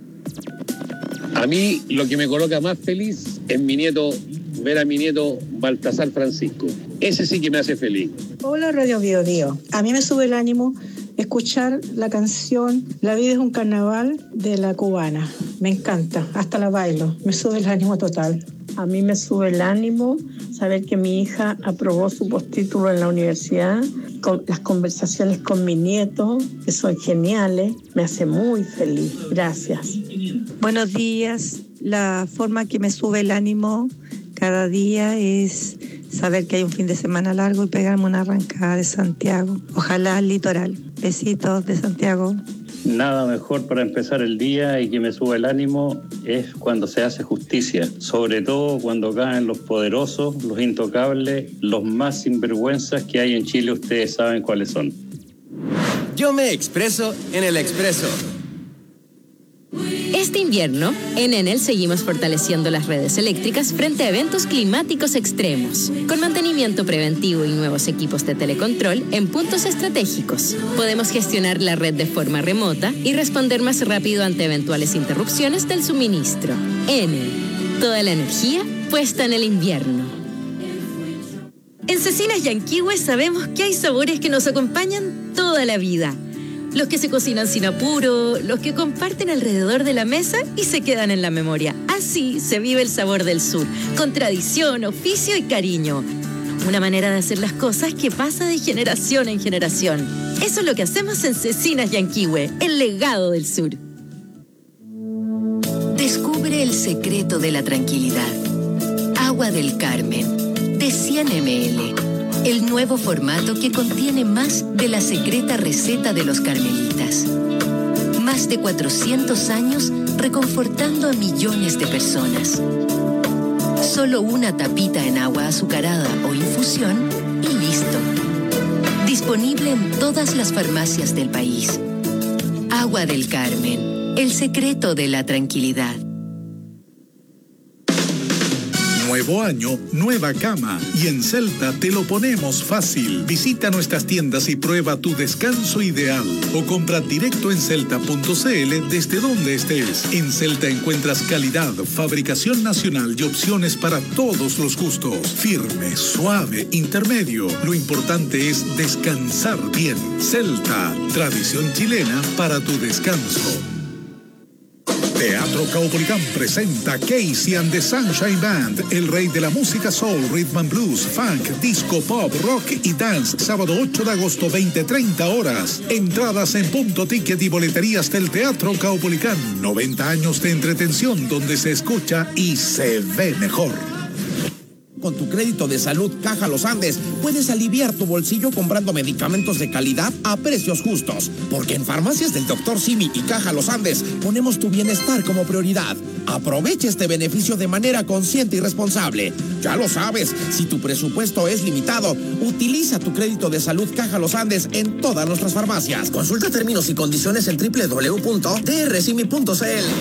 A mí lo que me coloca más feliz es mi nieto, ver a mi nieto Baltasar Francisco. Ese sí que me hace feliz. Hola Radio Bio Bio. A mí me sube el ánimo escuchar la canción La vida es un carnaval de La Cubana. Me encanta, hasta la bailo. Me sube el ánimo total. A mí me sube el ánimo saber que mi hija aprobó su postítulo en la universidad. Con las conversaciones con mi nieto, que son geniales, me hace muy feliz. Gracias. Buenos días. La forma que me sube el ánimo cada día es saber que hay un fin de semana largo y pegarme una arrancada de Santiago. Ojalá al litoral. Besitos de Santiago. Nada mejor para empezar el día y que me suba el ánimo es cuando se hace justicia, sobre todo cuando caen los poderosos, los intocables, los más sinvergüenzas que hay en Chile. Ustedes saben cuáles son. Yo me expreso en el Expreso. Este invierno, en Enel seguimos fortaleciendo las redes eléctricas frente a eventos climáticos extremos, con mantenimiento preventivo y nuevos equipos de telecontrol en puntos estratégicos. Podemos gestionar la red de forma remota y responder más rápido ante eventuales interrupciones del suministro. Enel, toda la energía puesta en el invierno. En Cecinas Yanquihue sabemos que hay sabores que nos acompañan toda la vida. Los que se cocinan sin apuro, los que comparten alrededor de la mesa y se quedan en la memoria. Así se vive el sabor del sur, con tradición, oficio y cariño. Una manera de hacer las cosas que pasa de generación en generación. Eso es lo que hacemos en Cecinas Yanquihue, el legado del sur. Descubre el secreto de la tranquilidad. Agua del Carmen, de cien mililitros. El nuevo formato que contiene más de la secreta receta de los carmelitas. Más de cuatrocientos años reconfortando a millones de personas. Solo una tapita en agua azucarada o infusión y listo. Disponible en todas las farmacias del país. Agua del Carmen, el secreto de la tranquilidad. Nuevo año, nueva cama. Y en Celta te lo ponemos fácil. Visita nuestras tiendas y prueba tu descanso ideal. O compra directo en celta punto c l desde donde estés. En Celta encuentras calidad, fabricación nacional y opciones para todos los gustos. Firme, suave, intermedio. Lo importante es descansar bien. Celta, tradición chilena para tu descanso. Teatro Caupolicán presenta Casey and the Sunshine Band, el rey de la música soul, rhythm and blues, funk, disco, pop, rock y dance. Sábado ocho de agosto, veinte treinta horas. Entradas en Punto Ticket y boleterías del Teatro Caupolicán. noventa años de entretención donde se escucha y se ve mejor. Con tu crédito de salud Caja Los Andes, puedes aliviar tu bolsillo comprando medicamentos de calidad a precios justos. Porque en Farmacias del doctor Simi y Caja Los Andes ponemos tu bienestar como prioridad. Aprovecha este beneficio de manera consciente y responsable. Ya lo sabes, si tu presupuesto es limitado, utiliza tu crédito de salud Caja Los Andes en todas nuestras farmacias. Consulta términos y condiciones en doble u doble u doble u punto t r simi punto c l.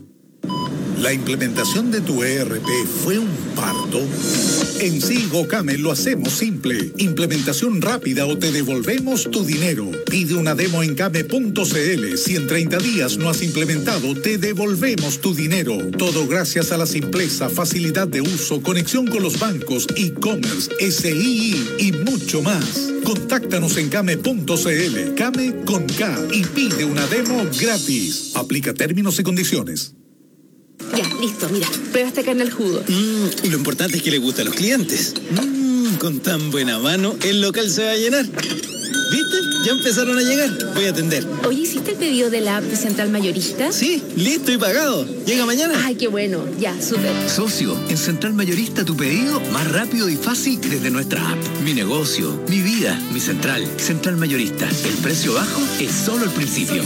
¿La implementación de tu E R P fue un parto? En Sigo Came lo hacemos simple. Implementación rápida o te devolvemos tu dinero. Pide una demo en came punto c l. Si en treinta días no has implementado, te devolvemos tu dinero. Todo gracias a la simpleza, facilidad de uso, conexión con los bancos, e-commerce, S I I y mucho más. Contáctanos en came punto c l. Came con K y pide una demo gratis. Aplica términos y condiciones. Ya, listo, mira, prueba esta carne al jugo. Mm, lo importante es que le gusta a los clientes. Mm, con tan buena mano, el local se va a llenar. ¿Viste? Ya empezaron a llegar. Voy a atender. Oye, ¿hiciste el pedido de la app de Central Mayorista? Sí, listo y pagado. ¿Llega mañana? Ay, qué bueno. Ya, súper. Socio, en Central Mayorista tu pedido más rápido y fácil desde nuestra app. Mi negocio, mi vida, mi central. Central Mayorista. El precio bajo es solo el principio.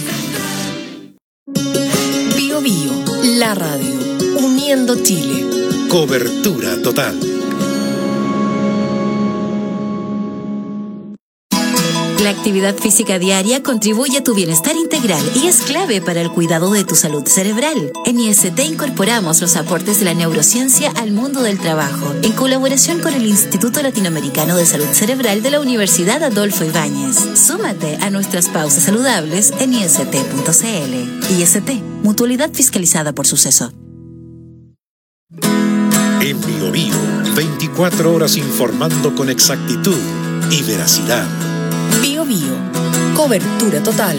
Bio Bio, la radio, uniendo Chile. Cobertura total. La actividad física diaria contribuye a tu bienestar integral y es clave para el cuidado de tu salud cerebral. En I S T incorporamos los aportes de la neurociencia al mundo del trabajo, en colaboración con el Instituto Latinoamericano de Salud Cerebral de la Universidad Adolfo Ibáñez. Súmate a nuestras pausas saludables en i s t punto c l. I S T, mutualidad fiscalizada por Suceso. En Bio Bio, veinticuatro horas informando con exactitud y veracidad. Bio Bio, cobertura total.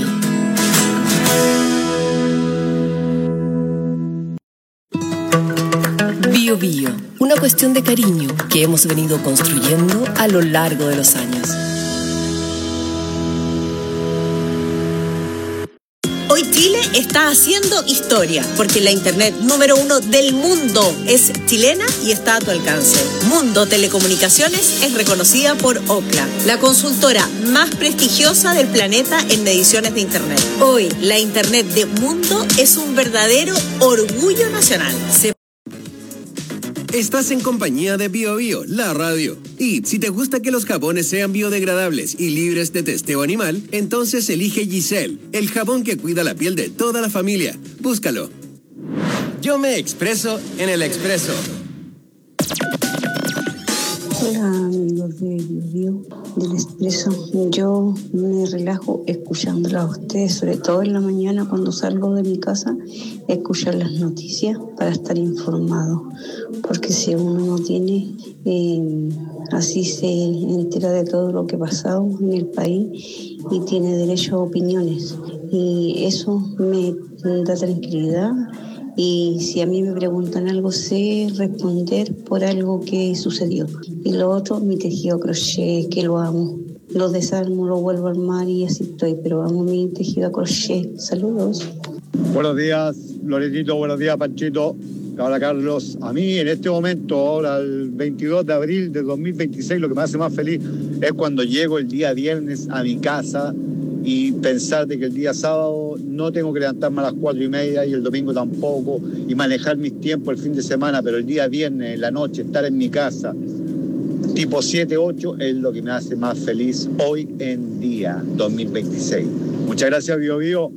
Bio Bio, una cuestión de cariño que hemos venido construyendo a lo largo de los años. Hoy Chile está haciendo historia porque la internet número uno del mundo es chilena y está a tu alcance. Mundo Telecomunicaciones es reconocida por Ookla, la consultora más prestigiosa del planeta en mediciones de internet. Hoy la internet de Mundo es un verdadero orgullo nacional. Se Estás en compañía de Bio Bio, la radio. Y si te gusta que los jabones sean biodegradables y libres de testeo animal, entonces elige Giselle, el jabón que cuida la piel de toda la familia. Búscalo. Yo me expreso en el expreso. Hola amigos de Bio Bio, del Expreso. Yo me relajo escuchándola a ustedes, sobre todo en la mañana cuando salgo de mi casa, escuchar las noticias para estar informado, porque si uno no tiene, eh, así se entera de todo lo que ha pasado en el país y tiene derecho a opiniones, y eso me da tranquilidad. Y si a mí me preguntan algo, sé responder por algo que sucedió. Y lo otro, mi tejido crochet, que lo amo. Lo desarmo, lo vuelvo a armar y así estoy. Pero amo mi tejido a crochet. Saludos. Buenos días, Loretito. Buenos días, Panchito. Hola, Carlos. A mí, en este momento, ahora el veintidós de abril de dos mil veintiséis, lo que me hace más feliz es cuando llego el día viernes a mi casa y pensar de que el día sábado no tengo que levantarme a las cuatro y media y el domingo tampoco, y manejar mis tiempos el fin de semana, pero el día viernes, en la noche, estar en mi casa, tipo siete, ocho, es lo que me hace más feliz hoy en día, dos mil veintiséis. Muchas gracias, Bio Bio.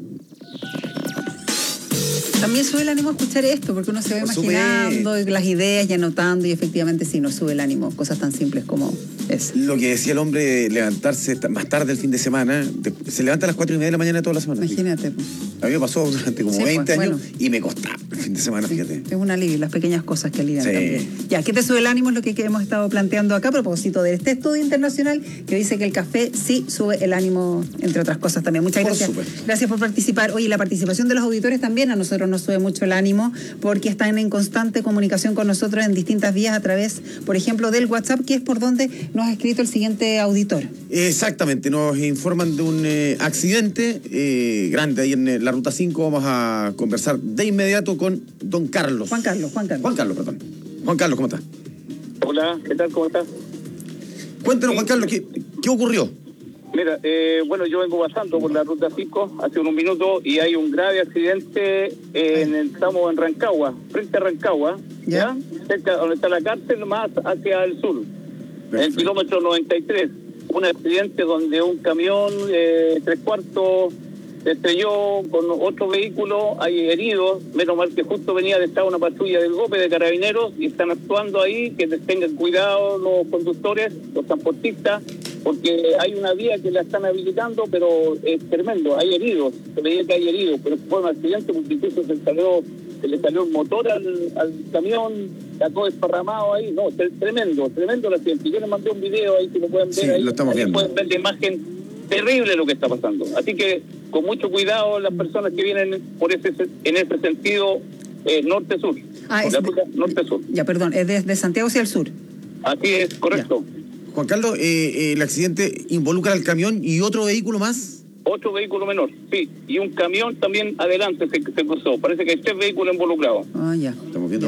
También sube el ánimo escuchar esto, porque uno se va imaginando sube... las ideas y anotando, y efectivamente sí, nos sube el ánimo, cosas tan simples como eso. Lo que decía el hombre, levantarse más tarde el fin de semana, se levanta a las cuatro y media de la mañana toda la semana. Imagínate. A mí me pasó durante como sí, veinte pues, años bueno. Y me costaba el fin de semana, fíjate. Es un alivio, las pequeñas cosas que alivian sí. también. Ya, ¿qué te sube el ánimo? Es lo que hemos estado planteando acá a propósito de este estudio internacional que dice que el café sí sube el ánimo, entre otras cosas también. Muchas por gracias. Supuesto. Gracias por participar. Oye, la participación de los auditores también a nosotros nos sube mucho el ánimo, porque están en constante comunicación con nosotros en distintas vías a través, por ejemplo, del WhatsApp, que es por donde nos ha escrito el siguiente auditor. Exactamente, nos informan de un eh, accidente eh, grande ahí en eh, la Ruta cinco. Vamos a conversar de inmediato con don Carlos. Juan Carlos, Juan Carlos. Juan Carlos, perdón. Juan Carlos, ¿cómo está? Hola, ¿qué tal? ¿Cómo estás? Cuéntanos, Juan Carlos, ¿qué, qué ocurrió? Mira, eh, bueno, yo vengo pasando por la Ruta cinco hace unos minutos y hay un grave accidente en el tramo en Rancagua, frente a Rancagua, ¿ya? ¿ya? Cerca donde está la cárcel, más hacia el sur, perfecto. En el kilómetro noventa y tres. Un accidente donde un camión eh, tres cuartos se estrelló con otro vehículo, hay heridos, menos mal que justo venía de estar una patrulla del GOPE de carabineros y están actuando ahí, que tengan cuidado los conductores, los transportistas, porque hay una vía que la están habilitando, pero es tremendo, hay heridos, se veía que hay heridos, pero fue un accidente porque incluso se salió, se le salió un motor al, al camión, sacó desparramado ahí, no, tremendo, tremendo el accidente. Yo les mandé un video ahí, si lo pueden ver, sí, ahí, lo estamos ahí viendo. Pueden ver la imagen. Terrible lo que está pasando. Así que con mucho cuidado las personas que vienen por ese en ese sentido eh, norte-sur. Ah, es de, norte-sur. Ya, perdón, es desde Santiago hacia el sur. Así es, correcto. Ya. Juan Carlos, eh, eh, el accidente involucra al camión y otro vehículo más. Otro vehículo menor, sí. Y un camión también adelante se, se cruzó. Parece que hay tres vehículos involucrados. Ah, ya. Estamos viendo un, un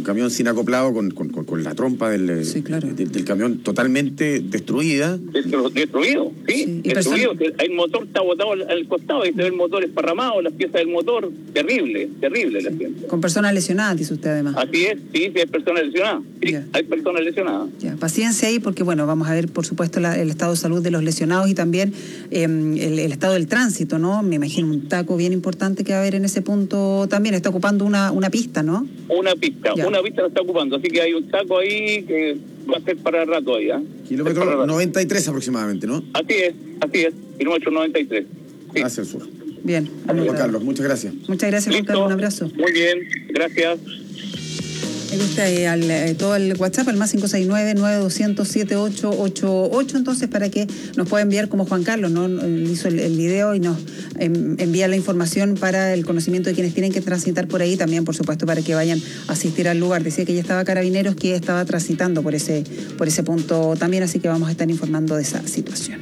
camión sin acoplado con, con, con, con la trompa del, sí, claro. del, del camión totalmente destruida. Destru- destruido, sí, Sí, y destruido. El motor está botado al, al costado y se ve el motor esparramado, las piezas del motor, terrible, terrible la gente. Con personas lesionadas, dice usted además. Así es, sí, sí, hay personas lesionadas. Sí, Ya. hay personas lesionadas. Ya, paciencia ahí porque, bueno, vamos a ver, por supuesto, la- el estado de salud de los lesionados y también eh, el, el estado del tránsito, ¿no? Me imagino un taco bien importante que va a haber en ese punto también. Está ocupando una, una pista, ¿no? Una pista, Ya. una pista la está ocupando, así que hay un saco ahí que va a ser para rato ahí, ¿ah? Kilómetro noventa y tres aproximadamente, ¿no? Así es, así es, kilómetro noventa y tres. Sí. Hacia el sur. Bien. Juan Carlos, muchas gracias. Muchas gracias, Juan Carlos. Un abrazo. Muy bien, gracias. Me gusta eh, al, eh, todo el WhatsApp, al más cinco seis nueve, nueve dos cero cero, siete ocho ocho ocho, entonces para que nos pueda enviar como Juan Carlos, ¿no? Él hizo el, el video y nos em, envía la información para el conocimiento de quienes tienen que transitar por ahí, también por supuesto para que vayan a asistir al lugar. Decía que ya estaba Carabineros que estaba transitando por ese, por ese punto también, así que vamos a estar informando de esa situación.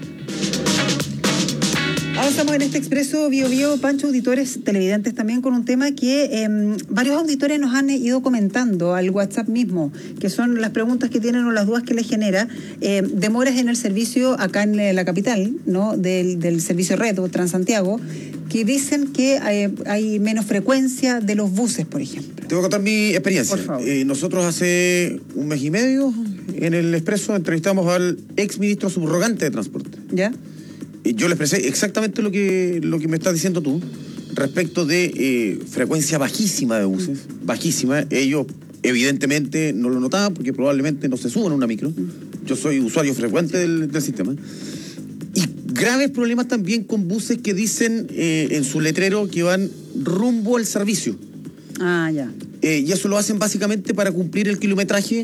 Avanzamos en este expreso Bio Bio, Pancho, auditores televidentes también con un tema que eh, varios auditores nos han ido comentando al WhatsApp mismo, que son las preguntas que tienen o las dudas que les genera. Eh, demoras en el servicio acá en la capital, ¿no? Del, del servicio Red o Transantiago, que dicen que hay, hay menos frecuencia de los buses, por ejemplo. Te voy a contar mi experiencia. Por favor. Eh, nosotros hace un mes y medio en el Expreso entrevistamos al ex ministro subrogante de Transporte. ¿Ya? Yo le expresé exactamente lo que, lo que me estás diciendo tú, respecto de eh, frecuencia bajísima de buses, mm. bajísima. Ellos evidentemente no lo notaban porque probablemente no se suban a una micro. Mm. Yo soy usuario frecuente del, del sistema. Y graves problemas también con buses que dicen eh, en su letrero que van rumbo al servicio. Ah, ya. Eh, y eso lo hacen básicamente para cumplir el kilometraje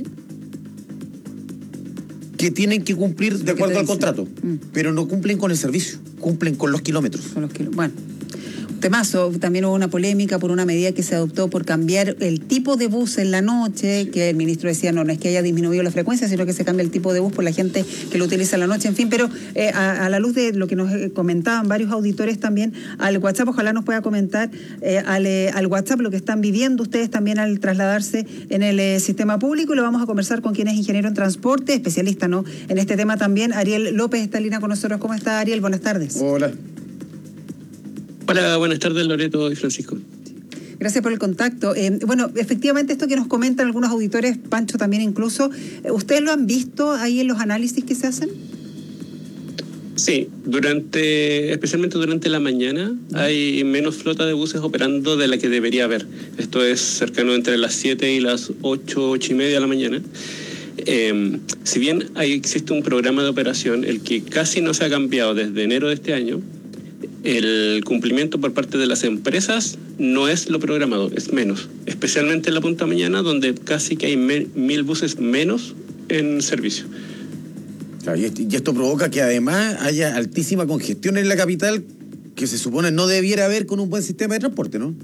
que tienen que cumplir de acuerdo al contrato, mm. pero no cumplen con el servicio, cumplen con los kilómetros. Con los kilo... Bueno, temazo, también hubo una polémica por una medida que se adoptó por cambiar el tipo de bus en la noche, que el ministro decía, no, no es que haya disminuido la frecuencia, sino que se cambia el tipo de bus por la gente que lo utiliza en la noche, en fin, pero eh, a, a la luz de lo que nos comentaban varios auditores también, al WhatsApp, ojalá nos pueda comentar eh, al, eh, al WhatsApp lo que están viviendo ustedes también al trasladarse en el eh, sistema público, y lo vamos a conversar con quien es ingeniero en transporte, especialista, ¿no?, en este tema también. Ariel López está en línea con nosotros. ¿Cómo está, Ariel? Buenas tardes. Hola. Hola, buenas tardes, Loreto y Francisco. Gracias por el contacto. Eh, bueno, efectivamente esto que nos comentan algunos auditores, Pancho también incluso, ¿ustedes lo han visto ahí en los análisis que se hacen? Sí, durante, especialmente durante la mañana hay menos flota de buses operando de la que debería haber. Esto es cercano entre las siete y las ocho, ocho y media de la mañana. Eh, si bien ahí existe un programa de operación, el que casi no se ha cambiado desde enero de este año, el cumplimiento por parte de las empresas no es lo programado, es menos, especialmente en la punta mañana, donde casi que hay me, mil buses menos en servicio. Claro, y esto provoca que además haya altísima congestión en la capital, que se supone no debiera haber con un buen sistema de transporte, ¿no?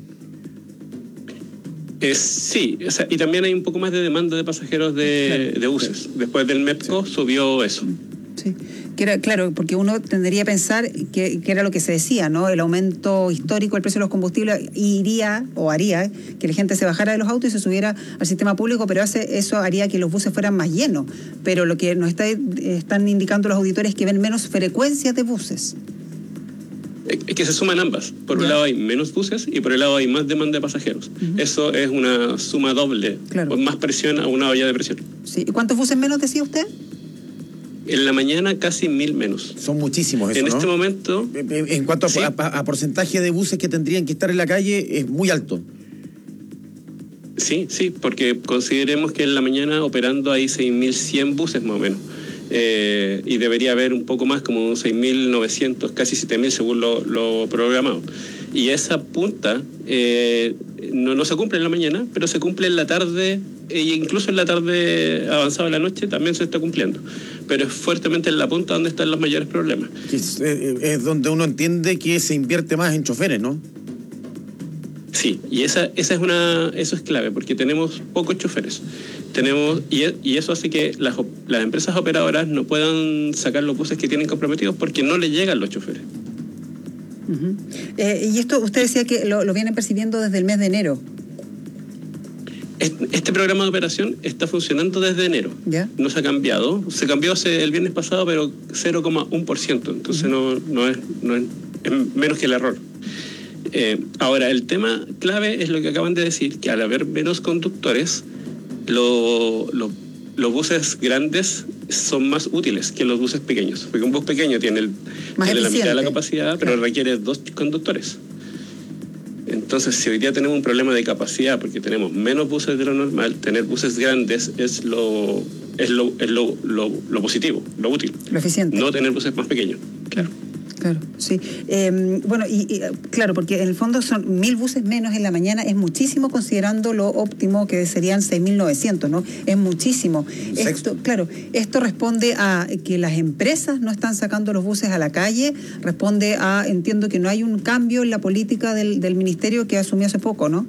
Eh, sí, o sea, y también hay un poco más de demanda de pasajeros de, claro, de buses. Después del MEPCO sí. subió eso. Sí, que era, claro, porque uno tendría a pensar que, que era lo que se decía, ¿no? El aumento histórico del precio de los combustibles iría o haría que la gente se bajara de los autos y se subiera al sistema público, pero hace, eso haría que los buses fueran más llenos. Pero lo que nos está, están indicando los auditores es que ven menos frecuencias de buses. Es que se suman ambas. Por un lado hay menos buses y por el lado hay más demanda de pasajeros. Uh-huh. Eso es una suma doble, claro. Con más presión a una olla de presión. Sí. ¿Y cuántos buses menos decía usted? En la mañana casi mil menos. Son muchísimos eso, En ¿no? este momento... En, en cuanto a, sí. a, a porcentaje de buses que tendrían que estar en la calle, es muy alto. Sí, sí, porque consideremos que en la mañana operando hay seis mil cien buses más o menos. Eh, y debería haber un poco más, como seis mil novecientos, casi siete mil según lo, lo programado. Y esa punta eh, no, no se cumple en la mañana, pero se cumple en la tarde, e incluso en la tarde avanzada de la noche también se está cumpliendo. Pero es fuertemente en la punta donde están los mayores problemas. Es, es donde uno entiende que se invierte más en choferes, ¿no? Sí, y esa, esa es una, eso es clave, porque tenemos pocos choferes. Tenemos, y, y eso hace que las, las empresas operadoras no puedan sacar los buses que tienen comprometidos porque no le llegan los choferes. Uh-huh. Eh, y esto usted decía que lo, lo vienen percibiendo desde el mes de enero. Este programa de operación está funcionando desde enero. ¿Ya? No se ha cambiado. Se cambió hace el viernes pasado, pero cero coma uno por ciento. Entonces no, no, es, no es, es menos que el error. Eh, ahora, el tema clave es lo que acaban de decir, que al haber menos conductores, lo, lo, los buses grandes son más útiles que los buses pequeños. Porque un bus pequeño tiene, el, tiene la mitad de la capacidad, pero requiere dos conductores. Entonces, si hoy día tenemos un problema de capacidad porque tenemos menos buses de lo normal, tener buses grandes es lo es lo, es lo, lo, lo positivo, lo útil. Lo eficiente. No tener buses más pequeños, claro. Claro, sí. Eh, bueno, y, y claro, porque en el fondo son mil buses menos en la mañana, es muchísimo considerando lo óptimo que serían seis mil novecientos, ¿no? Es muchísimo. Esto, claro, esto responde a que las empresas no están sacando los buses a la calle, responde a, entiendo que no hay un cambio en la política del, del ministerio que asumió hace poco, ¿no?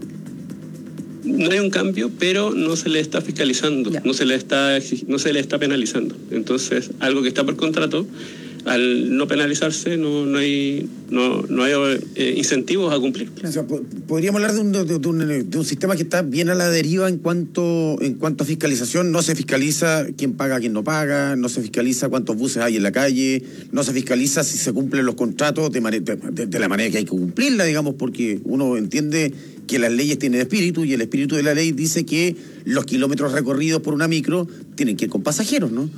No hay un cambio, pero no se le está fiscalizando, no se le está, no se le está penalizando. Entonces, algo que está por contrato, al no penalizarse no, no hay no, no hay eh, incentivos a cumplir. O sea, podríamos hablar de un, de, de, un, de un sistema que está bien a la deriva en cuanto en cuanto a fiscalización. No se fiscaliza quién paga, quién no paga, no se fiscaliza cuántos buses hay en la calle, no se fiscaliza si se cumplen los contratos de, de, de la manera que hay que cumplirla, digamos, porque uno entiende que las leyes tienen espíritu y el espíritu de la ley dice que los kilómetros recorridos por una micro tienen que ir con pasajeros, ¿no?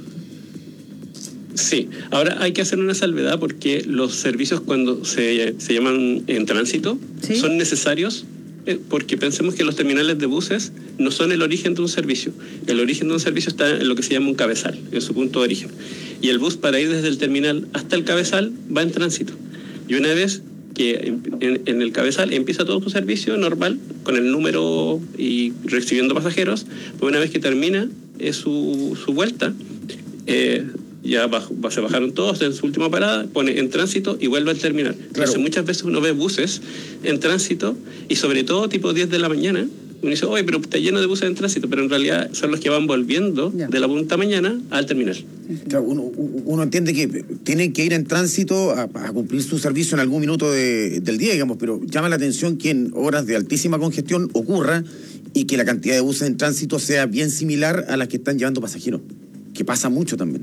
Sí, ahora hay que hacer una salvedad porque los servicios cuando se, se llaman en tránsito, ¿sí?, son necesarios eh, porque pensemos que los terminales de buses no son el origen de un servicio. El origen de un servicio está en lo que se llama un cabezal, en su punto de origen. Y el bus para ir desde el terminal hasta el cabezal va en tránsito. Y una vez que en, en, en el cabezal empieza todo su servicio normal, con el número y recibiendo pasajeros, pues una vez que termina eh, su, su vuelta, eh, ya bajo, se bajaron todos en su última parada, pone en tránsito y vuelve al terminal. Claro. Entonces muchas veces uno ve buses en tránsito y sobre todo tipo diez de la mañana, uno dice, oye, pero está lleno de buses en tránsito, pero en realidad son los que van volviendo ya. de la punta mañana al terminal. Claro, uno, uno entiende que tienen que ir en tránsito a, a cumplir su servicio en algún minuto de, del día, digamos, pero llama la atención que en horas de altísima congestión ocurra y que la cantidad de buses en tránsito sea bien similar a las que están llevando pasajeros, que pasa mucho también.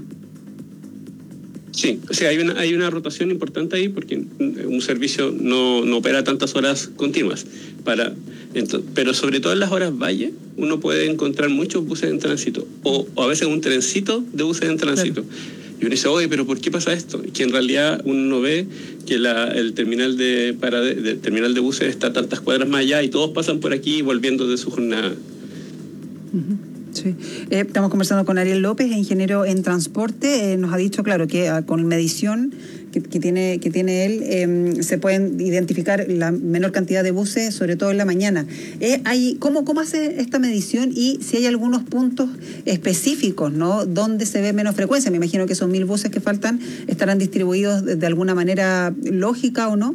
Sí, o sea, hay una, hay una rotación importante ahí porque un servicio no, no opera tantas horas continuas. Para, entonces, pero sobre todo en las horas valle, uno puede encontrar muchos buses en tránsito o, o a veces un trencito de buses en tránsito. Claro. Y uno dice, oye, pero ¿por qué pasa esto? Y que en realidad uno ve que la, el terminal de, para de, de, terminal de buses está tantas cuadras más allá y todos pasan por aquí volviendo de su jornada. Uh-huh. Sí. Eh, estamos conversando con Ariel López, ingeniero en transporte. Eh, nos ha dicho, claro, que uh, con medición que, que, tiene, que tiene él eh, se pueden identificar la menor cantidad de buses, sobre todo en la mañana. Eh, hay, ¿cómo, ¿Cómo hace esta medición y si hay algunos puntos específicos, ¿no?, donde se ve menos frecuencia? Me imagino que esos mil buses que faltan estarán distribuidos de, de alguna manera lógica, ¿o no?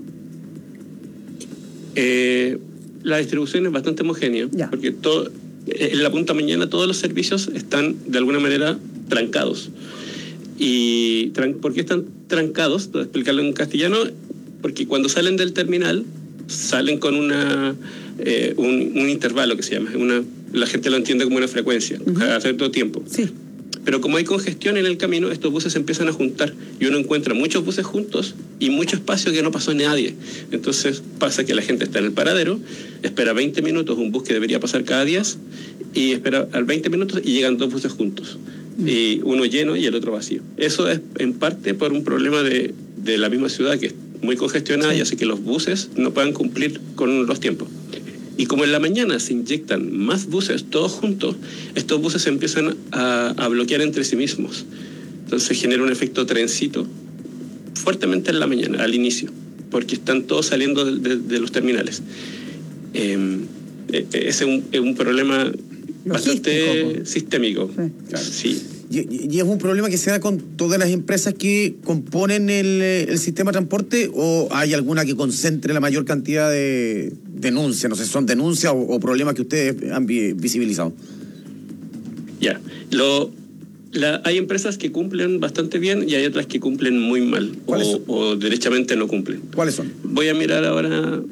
Eh, la distribución es bastante homogénea, ya. porque todo... En la punta mañana todos los servicios están de alguna manera trancados. ¿Y tran- por qué están trancados? Para explicarlo en castellano, porque cuando salen del terminal salen con una eh, un, un intervalo que se llama, una, la gente lo entiende como una frecuencia, uh-huh. cada cierto tiempo. Sí. Pero como hay congestión en el camino, estos buses se empiezan a juntar y uno encuentra muchos buses juntos y mucho espacio que no pasó nadie. Entonces pasa que la gente está en el paradero, espera veinte minutos, un bus que debería pasar cada día, y espera al veinte minutos y llegan dos buses juntos. Mm. Y uno lleno y el otro vacío. Eso es en parte por un problema de, de la misma ciudad que es muy congestionada, sí. y hace que los buses no puedan cumplir con los tiempos. Y como en la mañana se inyectan más buses todos juntos, estos buses se empiezan a, a bloquear entre sí mismos. Entonces genera un efecto trencito fuertemente en la mañana, al inicio, porque están todos saliendo de, de, de los terminales. Eh, ese es un, es un problema logístico, bastante sistémico. Sí. Claro. Sí. ¿Y, ¿Y es un problema que se da con todas las empresas que componen el, el sistema de transporte o hay alguna que concentre la mayor cantidad de denuncias? No sé, ¿son denuncias o, o problemas que ustedes han visibilizado? Ya, lo, la, hay empresas que cumplen bastante bien y hay otras que cumplen muy mal o, o derechamente no cumplen. ¿Cuáles son? Voy a mirar ahora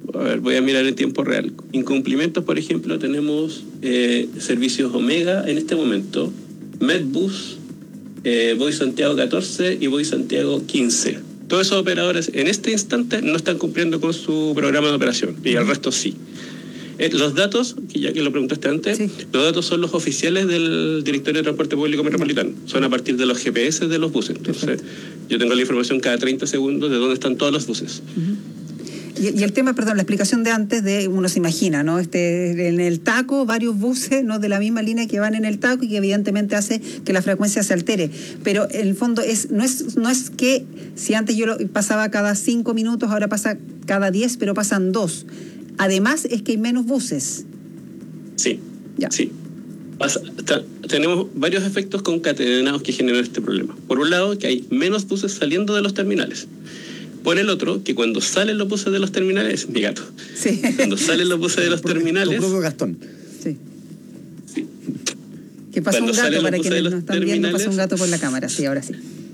a ver, voy a mirar en tiempo real. Incumplimientos, por ejemplo, tenemos eh, servicios Omega en este momento, Medbus, eh, Voy Santiago catorce y Voy Santiago quince. Todos esos operadores en este instante no están cumpliendo con su programa de operación y el resto sí. Eh, los datos, que ya que lo preguntaste antes, sí. Los datos son los oficiales del Directorio de Transporte Público Metropolitano. Son a partir de los G P S de los buses. Entonces, perfecto. Yo tengo la información cada treinta segundos de dónde están todos los buses. Uh-huh. Y, y el tema, perdón, la explicación de antes, de uno se imagina, ¿no? Este, en el taco, varios buses, ¿no? De la misma línea que van en el taco y que evidentemente hace que la frecuencia se altere. Pero en el fondo es, no es, no es que si antes yo lo pasaba cada cinco minutos, ahora pasa cada diez, pero pasan dos. Además es que hay menos buses. Sí, ya. sí. Pasa, ta, tenemos varios efectos concatenados que generan este problema. Por un lado, que hay menos buses saliendo de los terminales. Por el otro, que cuando salen los buses de los terminales, mi gato, sí. Cuando salen los buses de los terminales... Tu propio Gastón. Sí. sí. ¿Qué pasa un gato? Para quienes no están viendo, pasa un gato por la cámara, sí, ahora sí.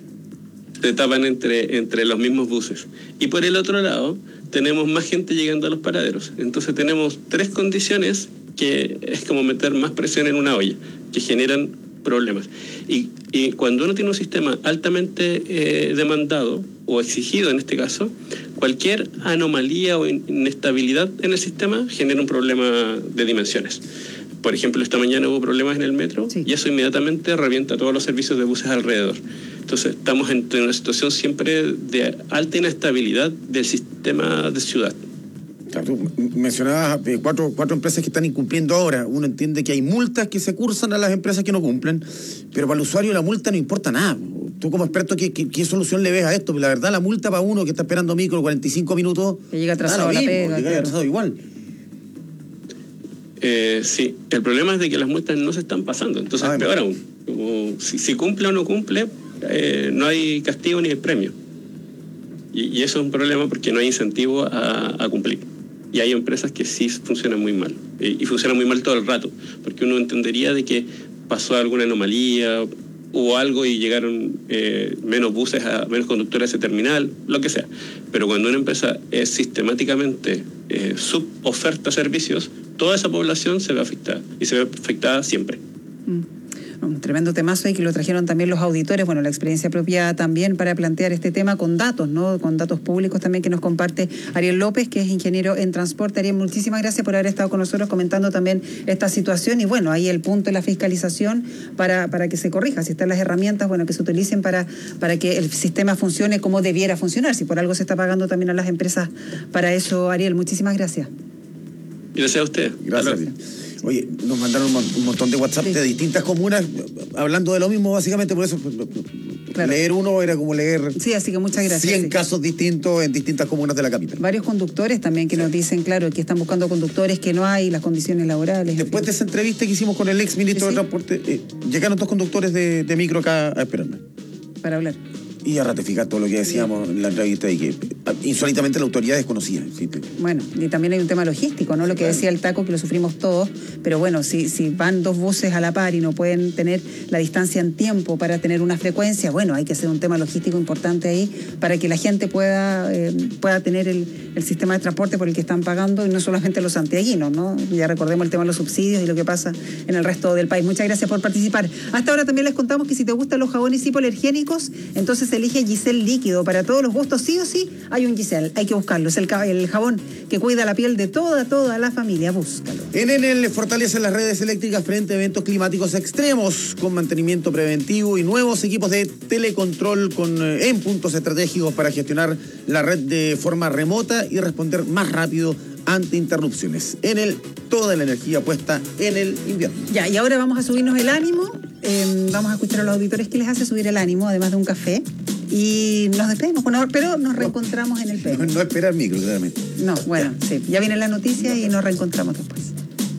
Se tapan entre, entre los mismos buses. Y por el otro lado, tenemos más gente llegando a los paraderos. Entonces tenemos tres condiciones que es como meter más presión en una olla, que generan problemas. Y, y cuando uno tiene un sistema altamente eh, demandado, o exigido en este caso, cualquier anomalía o inestabilidad en el sistema genera un problema de dimensiones. Por ejemplo, esta mañana hubo problemas en el metro, sí. Y eso inmediatamente revienta todos los servicios de buses alrededor. Entonces estamos en una situación siempre de alta inestabilidad del sistema de ciudad. Claro, tú mencionabas cuatro, cuatro empresas que están incumpliendo ahora. Uno entiende que hay multas que se cursan a las empresas que no cumplen, pero para el usuario la multa no importa nada. Tú como experto, ¿qué, qué, qué solución le ves a esto? La verdad, la multa para uno que está esperando micro cuarenta y cinco minutos... Que llega atrasado a la pega. Llega atrasado igual. Eh, sí, el problema es de que las multas no se están pasando, entonces ah, peor aún. Como si, si cumple o no cumple, eh, no hay castigo ni hay premio. Y, y eso es un problema porque no hay incentivo a, a cumplir. Y hay empresas que sí funcionan muy mal. Y, y funcionan muy mal todo el rato, porque uno entendería de que pasó alguna anomalía, hubo algo y llegaron eh, menos buses, a, menos conductores a ese terminal, lo que sea. Pero cuando una empresa es sistemáticamente eh, suboferta servicios, toda esa población se ve afectada, y se ve afectada siempre. Mm. Un tremendo temazo ahí que lo trajeron también los auditores, bueno, la experiencia propia también para plantear este tema con datos, ¿no? Con datos públicos también que nos comparte Ariel López, que es ingeniero en transporte. Ariel, muchísimas gracias por haber estado con nosotros comentando también esta situación y bueno, ahí el punto de la fiscalización para, para que se corrija, si están las herramientas, bueno, que se utilicen para, para que el sistema funcione como debiera funcionar, si por algo se está pagando también a las empresas para eso. Ariel, muchísimas gracias. Gracias a usted. Gracias. Oye, nos mandaron un montón de WhatsApp sí. de distintas comunas hablando de lo mismo, básicamente, por eso claro. Leer uno era como leer sí, así que muchas gracias, cien sí. casos distintos en distintas comunas de la capital. Varios conductores también que sí. nos dicen, claro, que están buscando conductores, que no hay, las condiciones laborales. Después de esa entrevista que hicimos con el ex ministro ¿Sí? de Transporte, eh, llegaron dos conductores de, de micro acá a esperarme. Para hablar. Y a ratificar todo lo que decíamos en la entrevista y que insólitamente la autoridad desconocía. ¿Sí? Bueno, y también hay un tema logístico, ¿no? Lo que decía el Taco, que lo sufrimos todos, pero bueno, si, si van dos buses a la par y no pueden tener la distancia en tiempo para tener una frecuencia, bueno, hay que hacer un tema logístico importante ahí para que la gente pueda, eh, pueda tener el, el sistema de transporte por el que están pagando y no solamente los santiaguinos, ¿no? Ya recordemos el tema de los subsidios y lo que pasa en el resto del país. Muchas gracias por participar. Hasta ahora también les contamos que si te gustan los jabones hipoalergénicos, entonces elige Giselle líquido. Para todos los gustos, sí o sí, hay un Giselle. Hay que buscarlo. Es el, el jabón que cuida la piel de toda, toda la familia. Búscalo. En Enel fortalece las redes eléctricas frente a eventos climáticos extremos con mantenimiento preventivo y nuevos equipos de telecontrol con, eh, en puntos estratégicos para gestionar la red de forma remota y responder más rápido ante interrupciones. Enel, toda la energía puesta en el invierno. Ya, y ahora vamos a subirnos el ánimo. Eh, vamos a escuchar a los auditores qué les hace subir el ánimo, además de un café. Y nos despedimos, bueno, pero nos reencontramos en el P E M. No, no esperar micro, claramente. No, bueno, sí. Ya viene la noticia y nos reencontramos después.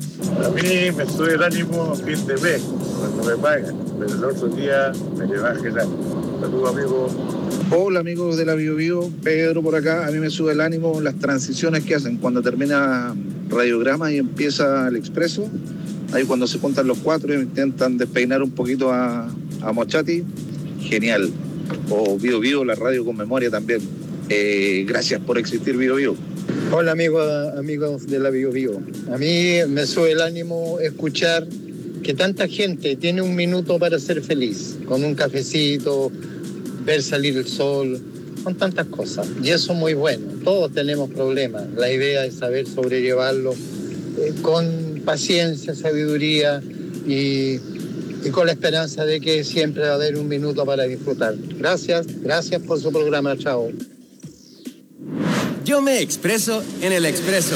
A mí me sube el ánimo a fin de mes, cuando me pagan, pero el otro día me le baja el ánimo. Saludos, amigos. Hola, amigos de la Bio Bio. Pedro por acá. A mí me sube el ánimo las transiciones que hacen cuando termina Radiograma y empieza el Expreso. Ahí cuando se juntan los cuatro y intentan despeinar un poquito a, a Mochati. Genial. O Bio Bio, la radio con memoria también. Eh, gracias por existir, Bio Bio. Hola amigos, amigos de la Bio Bio. A mí me sube el ánimo escuchar que tanta gente tiene un minuto para ser feliz, con un cafecito, ver salir el sol, con tantas cosas. Y eso es muy bueno. Todos tenemos problemas. La idea es saber sobrellevarlo eh, con paciencia, sabiduría y, y con la esperanza de que siempre va a haber un minuto para disfrutar. Gracias, gracias por su programa. Chao. Yo me expreso en el expreso.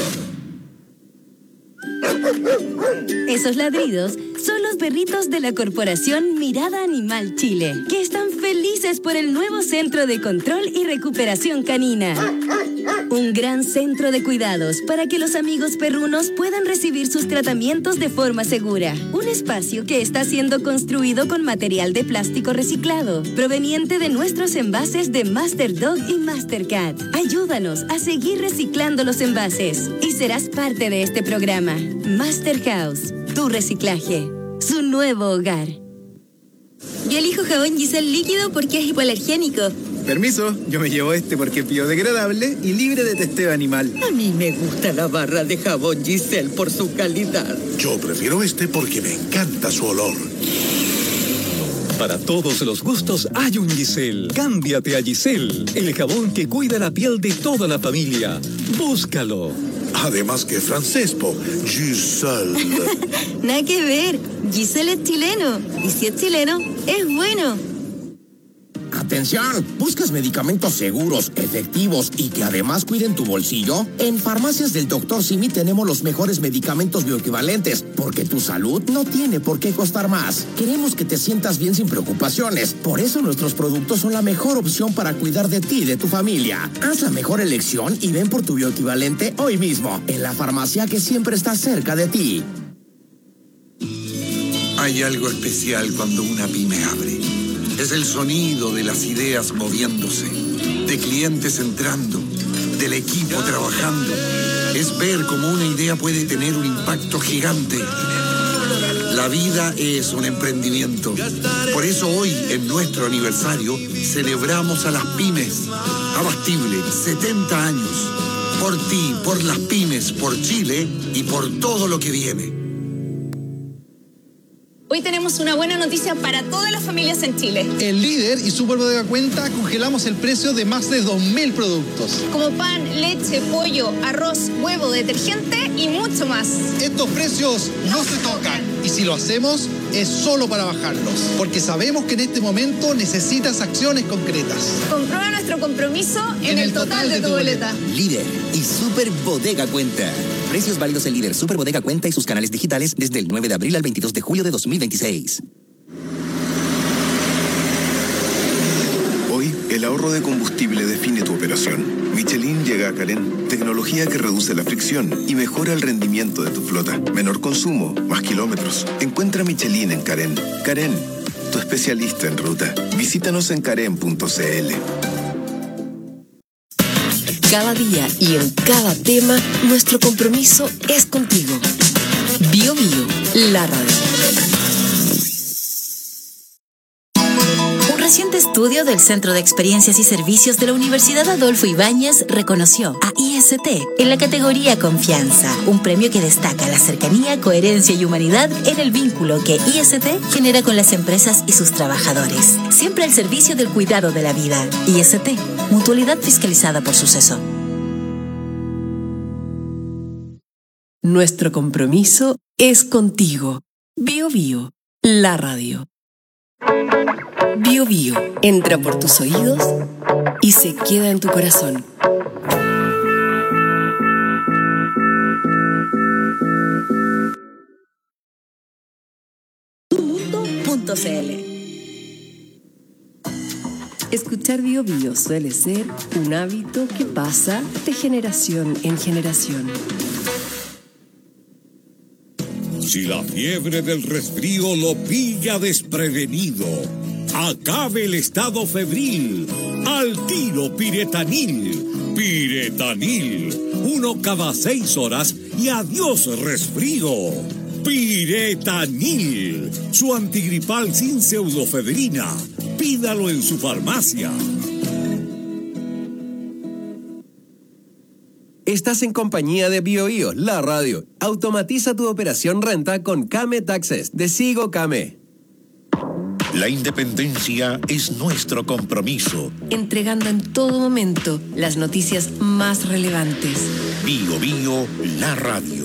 Esos ladridos son los perritos de la Corporación Mirada Animal Chile, que están felices por el nuevo Centro de Control y Recuperación Canina. Un gran centro de cuidados para que los amigos perrunos puedan recibir sus tratamientos de forma segura. Un espacio que está siendo construido con material de plástico reciclado, proveniente de nuestros envases de Master Dog y Master Cat. Ayúdanos a seguir reciclando los envases y serás parte de este programa. Master House, tu reciclaje, su nuevo hogar. Yo elijo jabón Giselle líquido porque es hipoalergénico. Permiso, yo me llevo este porque es biodegradable y libre de testeo animal. A mí me gusta la barra de jabón Giselle por su calidad. Yo prefiero este porque me encanta su olor. Para todos los gustos hay un Giselle. Cámbiate a Giselle, el jabón que cuida la piel de toda la familia. Búscalo. Además que francés, po. Giselle. Nada que ver. Giselle es chileno. Y si es chileno, es bueno. Atención, ¿buscas medicamentos seguros, efectivos y que además cuiden tu bolsillo? En Farmacias del doctor Simi tenemos los mejores medicamentos bioequivalentes, porque tu salud no tiene por qué costar más. Queremos que te sientas bien sin preocupaciones, por eso nuestros productos son la mejor opción para cuidar de ti y de tu familia. Haz la mejor elección y ven por tu bioequivalente hoy mismo, en la farmacia que siempre está cerca de ti. Hay algo especial cuando una pyme abre. Es el sonido de las ideas moviéndose, de clientes entrando, del equipo trabajando. Es ver cómo una idea puede tener un impacto gigante. La vida es un emprendimiento. Por eso hoy, en nuestro aniversario, celebramos a las pymes. Abastible, setenta años. Por ti, por las pymes, por Chile y por todo lo que viene. Hoy tenemos una buena noticia para todas las familias en Chile. En Líder y Super Bodega Cuenta congelamos el precio de más de dos mil productos. Como pan, leche, pollo, arroz, huevo, detergente y mucho más. Estos precios no se tocan. Y si lo hacemos, es solo para bajarlos. Porque sabemos que en este momento necesitas acciones concretas. Comprueba nuestro compromiso en, en el, el total, total de, de tu boleta. boleta. Líder y Super Bodega Cuenta. Precios válidos en Líder, Super Bodega Cuenta y sus canales digitales desde el nueve de abril al veintidós de julio de dos mil veintiséis. Hoy, el ahorro de combustible define tu operación. Michelin llega a Carén, tecnología que reduce la fricción y mejora el rendimiento de tu flota. Menor consumo, más kilómetros. Encuentra Michelin en Carén. Carén, tu especialista en ruta. Visítanos en carén punto c l. Cada día y en cada tema, nuestro compromiso es contigo. Bio Bio, la radio. Un reciente estudio del Centro de Experiencias y Servicios de la Universidad Adolfo Ibáñez reconoció a I S T en la categoría Confianza, un premio que destaca la cercanía, coherencia y humanidad en el vínculo que I S T genera con las empresas y sus trabajadores, siempre al servicio del cuidado de la vida. I S T, mutualidad fiscalizada por Suceso. Nuestro compromiso es contigo. Bio Bio, la radio. Bio Bio entra por tus oídos y se queda en tu corazón. Mundo punto c l. Escuchar Bio Bio suele ser un hábito que pasa de generación en generación. Si la fiebre del resfrío lo pilla desprevenido, acabe el estado febril. Al tiro Piretanil. Piretanil. Uno cada seis horas y adiós resfrío. Piretanil. Su antigripal sin pseudofedrina. Pídalo en su farmacia. Estás en compañía de BioBio, la radio. Automatiza tu operación renta con Kame Taxes de Sigo Kame. La independencia es nuestro compromiso. Entregando en todo momento las noticias más relevantes. Bio Bio, la radio.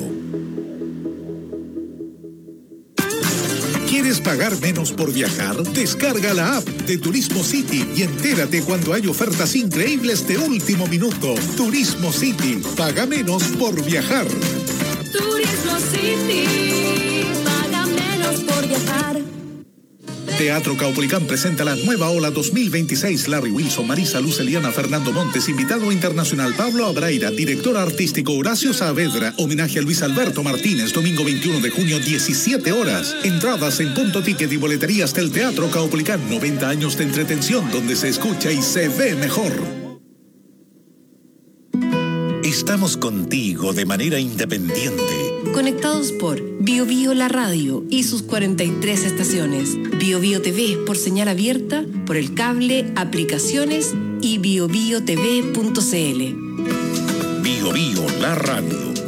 ¿Quieres pagar menos por viajar? Descarga la app de Turismo City y entérate cuando hay ofertas increíbles de último minuto. Turismo City, paga menos por viajar. Turismo City, paga menos por viajar. Teatro Caupolicán presenta la nueva ola dos mil veintiséis. Larry Wilson, Marisa Luz, Eliana Fernando Montes, invitado internacional Pablo Abraira, director artístico Horacio Saavedra, homenaje a Luis Alberto Martínez, domingo veintiuno de junio, diecisiete horas. Entradas en Punto Ticket y boleterías del Teatro Caupolicán. noventa años de entretención donde se escucha y se ve mejor. Estamos contigo de manera independiente. Conectados por BioBio la radio y sus cuarenta y tres estaciones. BioBio T V por señal abierta, por el cable, aplicaciones y bio bio t v punto c l. Bio Bio la radio.